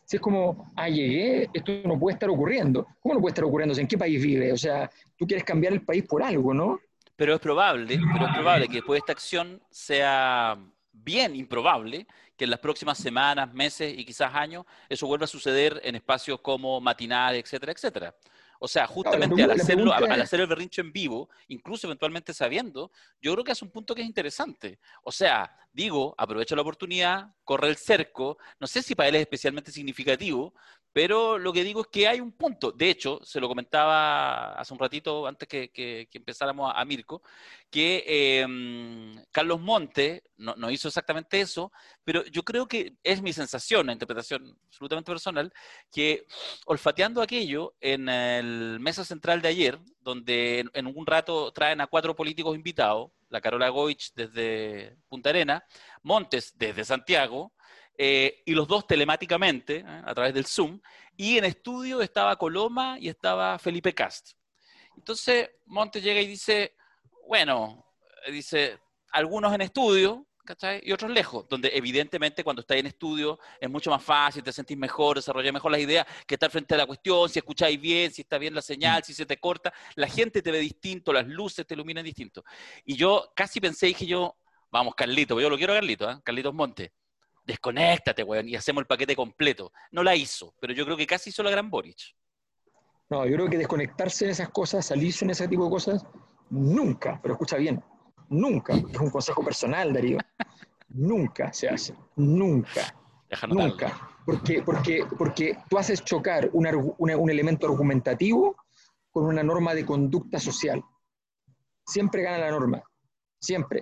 Si es como, llegué, esto no puede estar ocurriendo. ¿Cómo no puede estar ocurriendo? ¿En qué país vive? O sea, tú quieres cambiar el país por algo, ¿no? Pero es probable que después de esta acción sea bien improbable que en las próximas semanas, meses y quizás años eso vuelva a suceder en espacios como matinales, etcétera, etcétera. O sea, Claro, justamente al la hacerlo, pregunta al es, hacer el berrinche en vivo, incluso eventualmente sabiendo, yo creo que es un punto que es interesante. O sea, digo, aprovecha la oportunidad, corre el cerco, no sé si para él es especialmente significativo, pero lo que digo es que hay un punto. De hecho, se lo comentaba hace un ratito, antes que empezáramos a Mirko, que Carlos Monte no hizo exactamente eso, pero yo creo que es mi sensación, una interpretación absolutamente personal, que olfateando aquello en el mesa central de ayer, donde en un rato traen a 4 políticos invitados, la Carola Goich desde Punta Arena, Montes desde Santiago, y los dos telemáticamente, a través del Zoom, y en estudio estaba Coloma y estaba Felipe Cast. Entonces Montes llega y dice, bueno, dice, algunos en estudio, ¿cachai? Y otros lejos, donde evidentemente cuando estás en estudio es mucho más fácil, te sentís mejor, desarrollas mejor las ideas, que estar frente a la cuestión, si escucháis bien, si está bien la señal, si se te corta, la gente te ve distinto, las luces te iluminan distinto. Y yo casi pensé, dije yo, vamos Carlito, yo lo quiero a Carlito, ¿eh? Carlitos Monte, desconéctate, weón, y hacemos el paquete completo. No la hizo, pero yo creo que casi hizo la gran Boric. no, yo creo que desconectarse de esas cosas, salirse en ese tipo de cosas, nunca, pero escucha bien, nunca, porque es un consejo personal, Darío, nunca se hace, nunca, Deja anotarlo. nunca, porque tú haces chocar un elemento argumentativo con una norma de conducta social. Siempre gana la norma, siempre.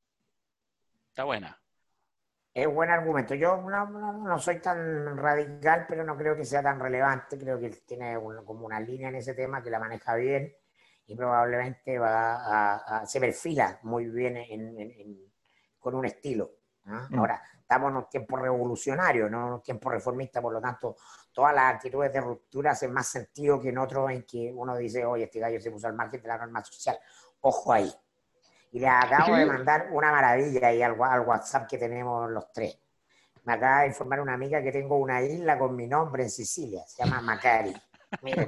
Está buena. Es buen argumento. Yo no soy tan radical, pero no creo que sea tan relevante. Creo que él tiene como una línea en ese tema que la maneja bien y probablemente se perfila muy bien con un estilo, ¿no? Ahora, estamos en un tiempo revolucionario, no en un tiempo reformista, por lo tanto, todas las actitudes de ruptura hacen más sentido que en otros en que uno dice, oye, este gallo se puso al margen de la norma social. Ojo ahí. Y les Es acabo de que, mandar una maravilla ahí al WhatsApp que tenemos los tres. Me acaba de informar una amiga que tengo una isla con mi nombre en Sicilia. Se llama Macari. Miren,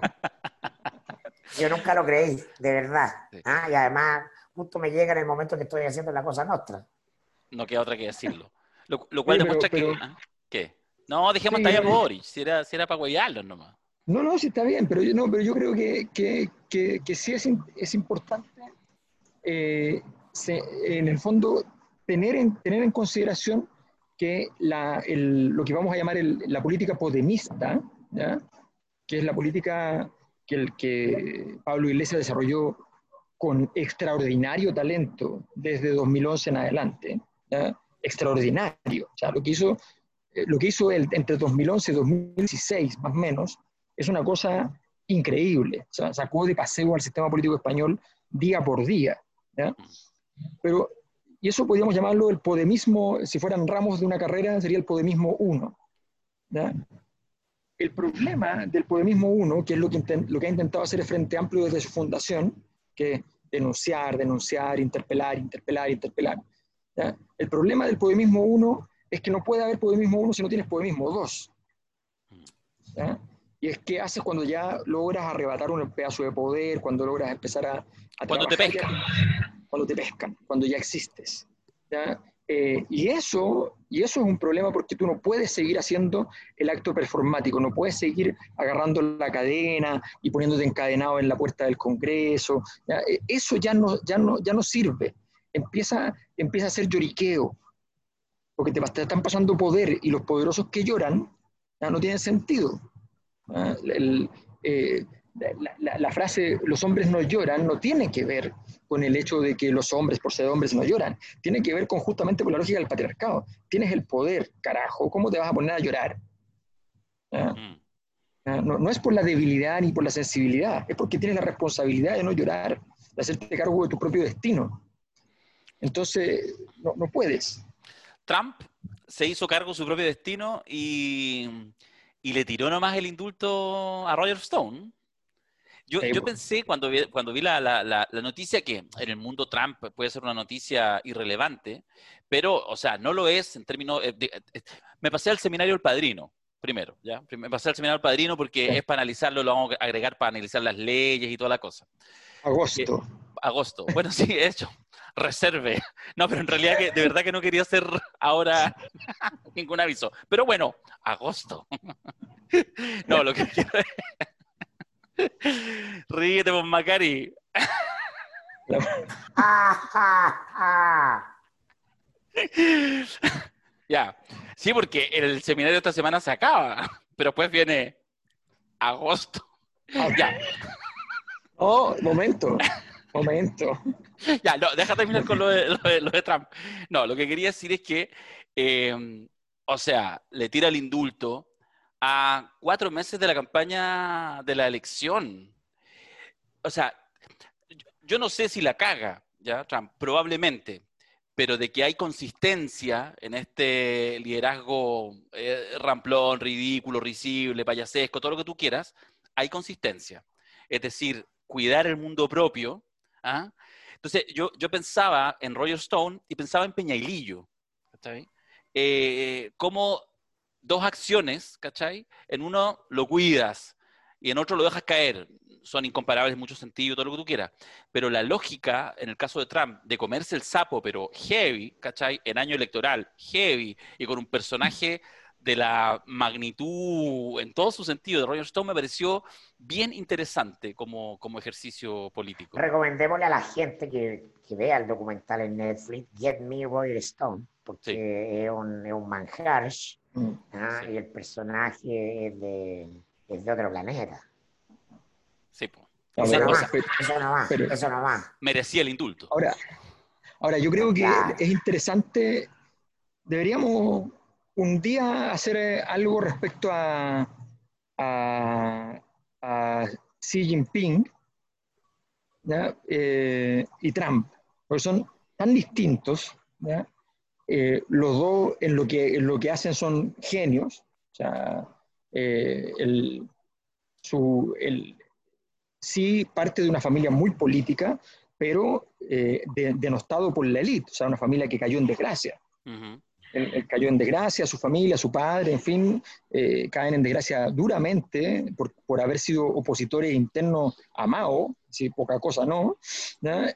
yo nunca lo creí, de verdad. Sí. ¿Ah? Y además, justo me llega en el momento que estoy haciendo la cosa nostra. No queda otra que decirlo. Lo cual oye, demuestra que... pero ¿ah? ¿Qué? No, dejemos sí, hasta ahí a no, Boric, si era para huevearlos nomás. no, sí está bien, pero yo creo que sí es importante, eh, en el fondo, tener en consideración que lo que vamos a llamar la política podemista, ¿ya? Que es la política que Pablo Iglesias desarrolló con extraordinario talento desde 2011 en adelante, ¿ya? Extraordinario. O sea, lo que hizo él entre 2011 y 2016, más o menos, es una cosa increíble. O sea, sacó de paseo al sistema político español día por día, ¿ya? Pero, y eso podríamos llamarlo el podemismo, si fueran ramos de una carrera, sería el podemismo 1, ¿ya? El problema del podemismo 1, que es lo que ha intentado hacer el Frente Amplio desde su fundación, que es denunciar, interpelar. ¿Ya? El problema del podemismo 1 es que no puede haber podemismo 1 si no tienes podemismo 2. ¿Ya? Y es que haces cuando ya logras arrebatar un pedazo de poder, cuando logras empezar a Cuando te trabajar, pescan. cuando te pescan, cuando ya existes. ¿Ya? Y eso es un problema porque tú no puedes seguir haciendo el acto performático, no puedes seguir agarrando la cadena y poniéndote encadenado en la puerta del Congreso. ¿Ya? Eso ya no sirve. Empieza a ser lloriqueo, porque te están pasando poder y los poderosos que lloran ya no tienen sentido. ¿Ya? La frase los hombres no lloran no tiene que ver con el hecho de que los hombres por ser hombres no lloran, tiene que ver justamente con la lógica del patriarcado. Tienes el poder, carajo, ¿cómo te vas a poner a llorar? No es por la debilidad ni por la sensibilidad, es porque tienes la responsabilidad de no llorar, de hacerte cargo de tu propio destino. Entonces, no puedes. Trump se hizo cargo de su propio destino y le tiró nomás el indulto a Roger Stone. Yo pensé cuando vi la noticia que en el mundo Trump puede ser una noticia irrelevante, pero, o sea, no lo es en términos... me pasé al seminario El Padrino, primero, ¿ya? Va a ser el seminario del padrino porque Sí. es para analizarlo, lo vamos a agregar para analizar las leyes y toda la cosa. Agosto. Agosto. Bueno, sí, he hecho. Reserve. No, pero en realidad que de verdad que no quería hacer ahora ningún aviso. Pero bueno, agosto. No, lo que quiero es... Ríete, pues, Macari. Ya. Sí, porque el seminario de esta semana se acaba, pero después viene agosto. Ya, Oh, momento. ya, no, deja terminar con lo de Trump. No, lo que quería decir es que, o sea, le tira el indulto a 4 meses de la campaña de la elección. O sea, yo no sé si la caga, ¿ya? Trump, probablemente, pero de que hay consistencia en este liderazgo ramplón, ridículo, risible, payasesco, todo lo que tú quieras, hay consistencia. Es decir, cuidar el mundo propio. ¿Ah? Entonces, yo pensaba en Roger Stone y pensaba en Peñailillo, ¿cachai? Como dos acciones, ¿cachai? En uno lo cuidas y en otro lo dejas caer. Son incomparables en muchos sentidos, todo lo que tú quieras. Pero la lógica, en el caso de Trump, de comerse el sapo, pero heavy, ¿cachai? En año electoral, heavy, y con un personaje de la magnitud, en todo su sentido, de Roger Stone, me pareció bien interesante como ejercicio político. Recomendémosle a la gente que vea el documental en Netflix, Get Me Roger Stone, porque Sí. es un manjar, Sí. y el personaje es de otro planeta. Sí, po. No, Eso no pero, va, pero- eso no va, pero eso no va. Merecía el indulto. ahora, yo creo que Claro. es interesante. Deberíamos un día hacer algo respecto a Xi Jinping, ¿ya? Y Trump, porque son tan distintos, ¿ya? Los dos en lo que hacen son genios. O sea, el, el sí parte de una familia muy política, pero denostado por la élite, o sea, una familia que cayó en desgracia. Uh-huh. Él cayó en desgracia, su familia, su padre, en fin, caen en desgracia duramente por haber sido opositores internos a Mao, si poca cosa no, ¿ya?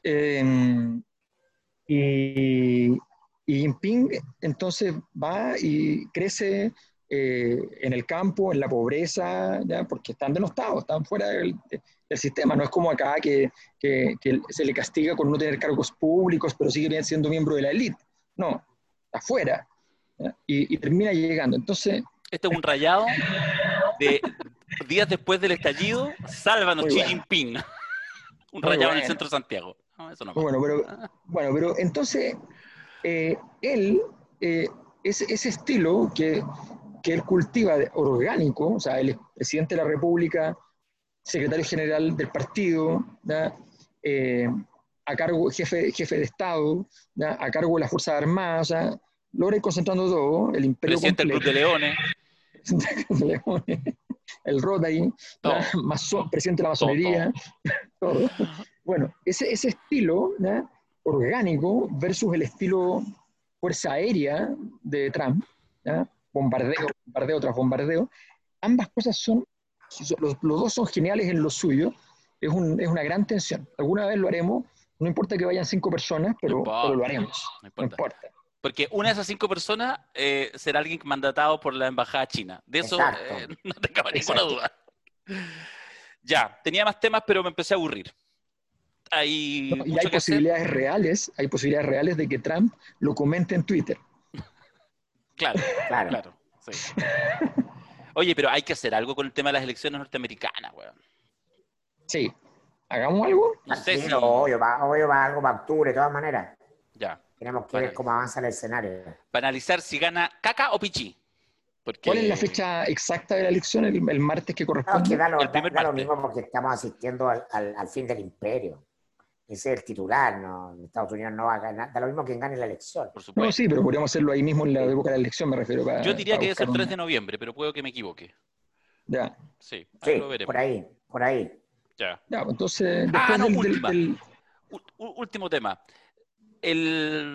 Y, y Jinping entonces va y crece en el campo, en la pobreza, ¿ya? Porque están denostados, están fuera del sistema. No es como acá que se le castiga con no tener cargos públicos, pero sigue siendo miembro de la élite. No, está fuera. Y termina llegando. Entonces, Este es un rayado de días después del estallido, sálvanos muy Xi bueno, Jinping. Un muy rayado en el bueno. centro de Santiago. No, eso Muy nomás. bueno, pero entonces él, ese estilo que él cultiva orgánico, o sea, él es presidente de la República, secretario general del partido, ¿ya? A cargo, jefe de Estado, ¿ya? A cargo de las Fuerzas Armadas, o sea, logra ir concentrando todo, el imperio Presidente del Club completo, de Leones, el Rotary, todo, presidente de la todo, todo. masonería, todo. Bueno, ese estilo, ¿ya? Orgánico versus el estilo fuerza aérea de Trump, ¿ya? Bombardeo tras bombardeo, ambas cosas los dos son geniales en lo suyo, es una gran tensión. Alguna vez lo haremos, no importa que vayan 5 personas, No pero lo importa, haremos, no no importa. importa. Porque una de esas 5 personas será alguien mandatado por la embajada china. De eso Exacto. no te cabe ninguna Exacto. duda. Ya, tenía más temas, pero me empecé a aburrir. No, Hay y hay mucho que hacer. posibilidades reales de que Trump lo comente en Twitter. Claro, Claro. claro, sí. Oye, pero hay que hacer algo con el tema de las elecciones norteamericanas, weón. Sí, hagamos algo. No sé Sí, si... obvio, va algo para octubre, de todas maneras. Ya, Tenemos que para, ver cómo avanza el escenario. para analizar si gana Caca o Pichí. ¿Cuál es la Porque fecha exacta de la elección? El martes que No, es que corresponde. el primer da lo martes, mismo porque estamos asistiendo al fin del imperio. Ese es el titular, ¿no? Estados Unidos no va a ganar, da lo mismo quien gane la elección. por No, sí, supuesto. pero podríamos hacerlo ahí mismo en la Sí, época de la elección, me refiero, Yo diría para que es buscar el 3 una. de noviembre, pero puedo que me equivoque. Ya, Sí, ahí lo sí, por veremos. ahí, por ahí. Ya. ya, pues entonces, Ah, después no, última. del. Último tema.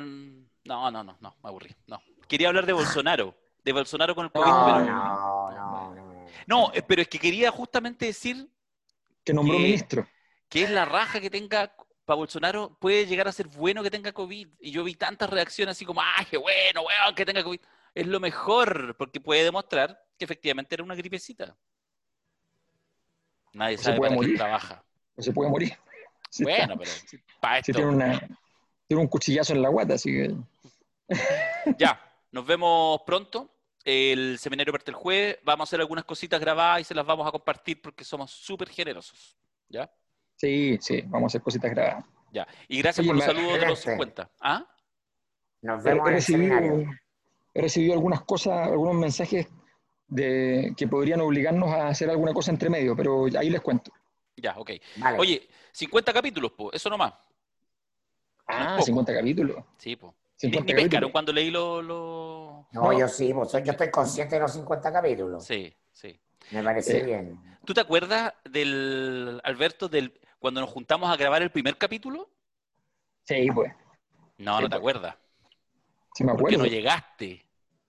No, me aburrí. No. Quería hablar de Bolsonaro con el COVID, No, No, pero no, no. No, pero es que quería justamente decir Que nombró que- ministro. que es la raja que tenga para Bolsonaro, puede llegar a ser bueno que tenga COVID. Y yo vi tantas reacciones así como, ¡ay, qué bueno, weón, que tenga COVID! Es lo mejor, porque puede demostrar que efectivamente era una gripecita. Nadie O se sabe puede para quién morir. trabaja. O se puede morir. Si está- Bueno, pero para si tiene, esto. tiene un cuchillazo en la guata, así que... Ya, nos vemos pronto. El seminario parte el jueves. Vamos a hacer algunas cositas grabadas y se las vamos a compartir porque somos súper generosos. ¿Ya? Sí, vamos a hacer cositas grabadas. Ya. Y gracias Oye, por los saludos de los Excelente. 50. ¿Ah? Nos he, vemos he en el seminario. recibido, he recibido algunas cosas, algunos mensajes que podrían obligarnos a hacer alguna cosa entre medio, pero ahí les cuento. Ya, ok. Vale. Oye, 50 capítulos, po, eso nomás. No es Ah, poco. 50 capítulos. Sí, po. 50 Ni pescaron capítulos. cuando leí No, No. yo sí, yo estoy consciente de los 50 capítulos. Sí, sí. Me parece Eh, bien. ¿Tú te acuerdas del, Alberto, cuando nos juntamos a grabar el primer capítulo? Sí, pues. No, Sí, no te pues. acuerdas. Sí, me Porque acuerdo. no llegaste.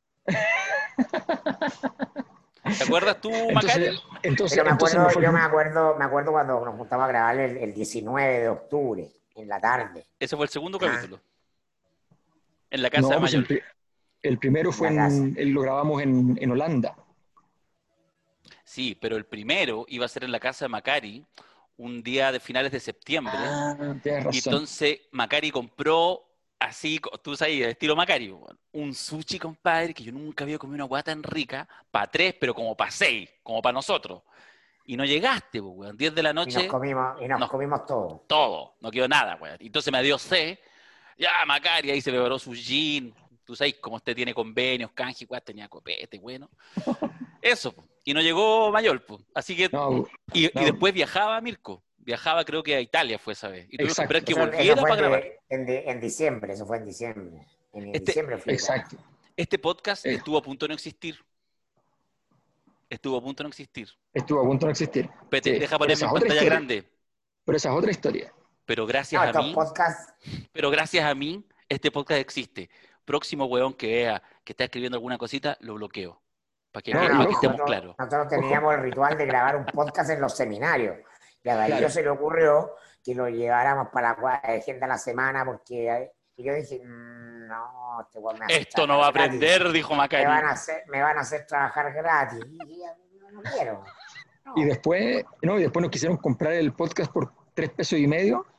¿Te acuerdas tú, Macari? Entonces Pero no fue el me acuerdo cuando nos juntamos a grabar el 19 de octubre, en la tarde. Ese fue el segundo Ah. capítulo. En la casa No, de pues Mayol. el primero fue La casa. lo grabamos en Holanda. Sí, pero el primero iba a ser en la casa de Macari un día de finales de septiembre. Ah, tienes Y razón. entonces Macari compró así, tú sabes, estilo Macari, un sushi, compadre, que yo nunca había comido una hueá tan rica, para 3, pero como para 6, como para nosotros. Y no llegaste, pues, weón. 10 de la Y nos noche, comimos todo. todo, no quedó nada, weón. Entonces me dio sed, ya Macari ahí se preparó su gin, tú sabes, como usted tiene convenios, canje, weón, tenía copete, bueno. Eso, pues. Y no llegó Mayol, pues. Así que, No, y no, después viajaba Mirko. Viajaba creo que a Italia fue esa vez. Y tuvimos que esperar exacto. que Eso volviera fue para grabar. en diciembre, eso fue en diciembre. En Este- diciembre fui. Exacto. Este podcast Eh. estuvo a punto de no existir. Estuvo a punto de no existir. Estuvo a punto de no existir. Pete, Sí, deja pero ponerme esa en es otra pantalla historia. grande. Pero esa es otra historia. Pero gracias No, a estos mí, podcasts, este podcast existe. Próximo weón que vea que está escribiendo alguna cosita, lo bloqueo. Para que, No, para y que ojo. estemos claros. nosotros teníamos el ritual de grabar un podcast en los seminarios. Y a Darío Claro. se le ocurrió que lo lleváramos para la agenda de la semana porque y yo dije, no, este weón me hace Esto no va a trabajar gratis. aprender, dijo Me Macari. van a hacer trabajar gratis. Y yo no quiero. No. Y después nos quisieron comprar el podcast por 3,50 pesos.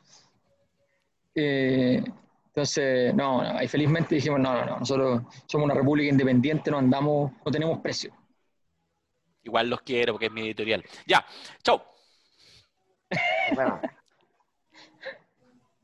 Entonces, no, ahí felizmente dijimos, no, nosotros somos una república independiente, no tenemos precio. Igual los quiero porque es mi editorial. Ya, chau. Nos vemos.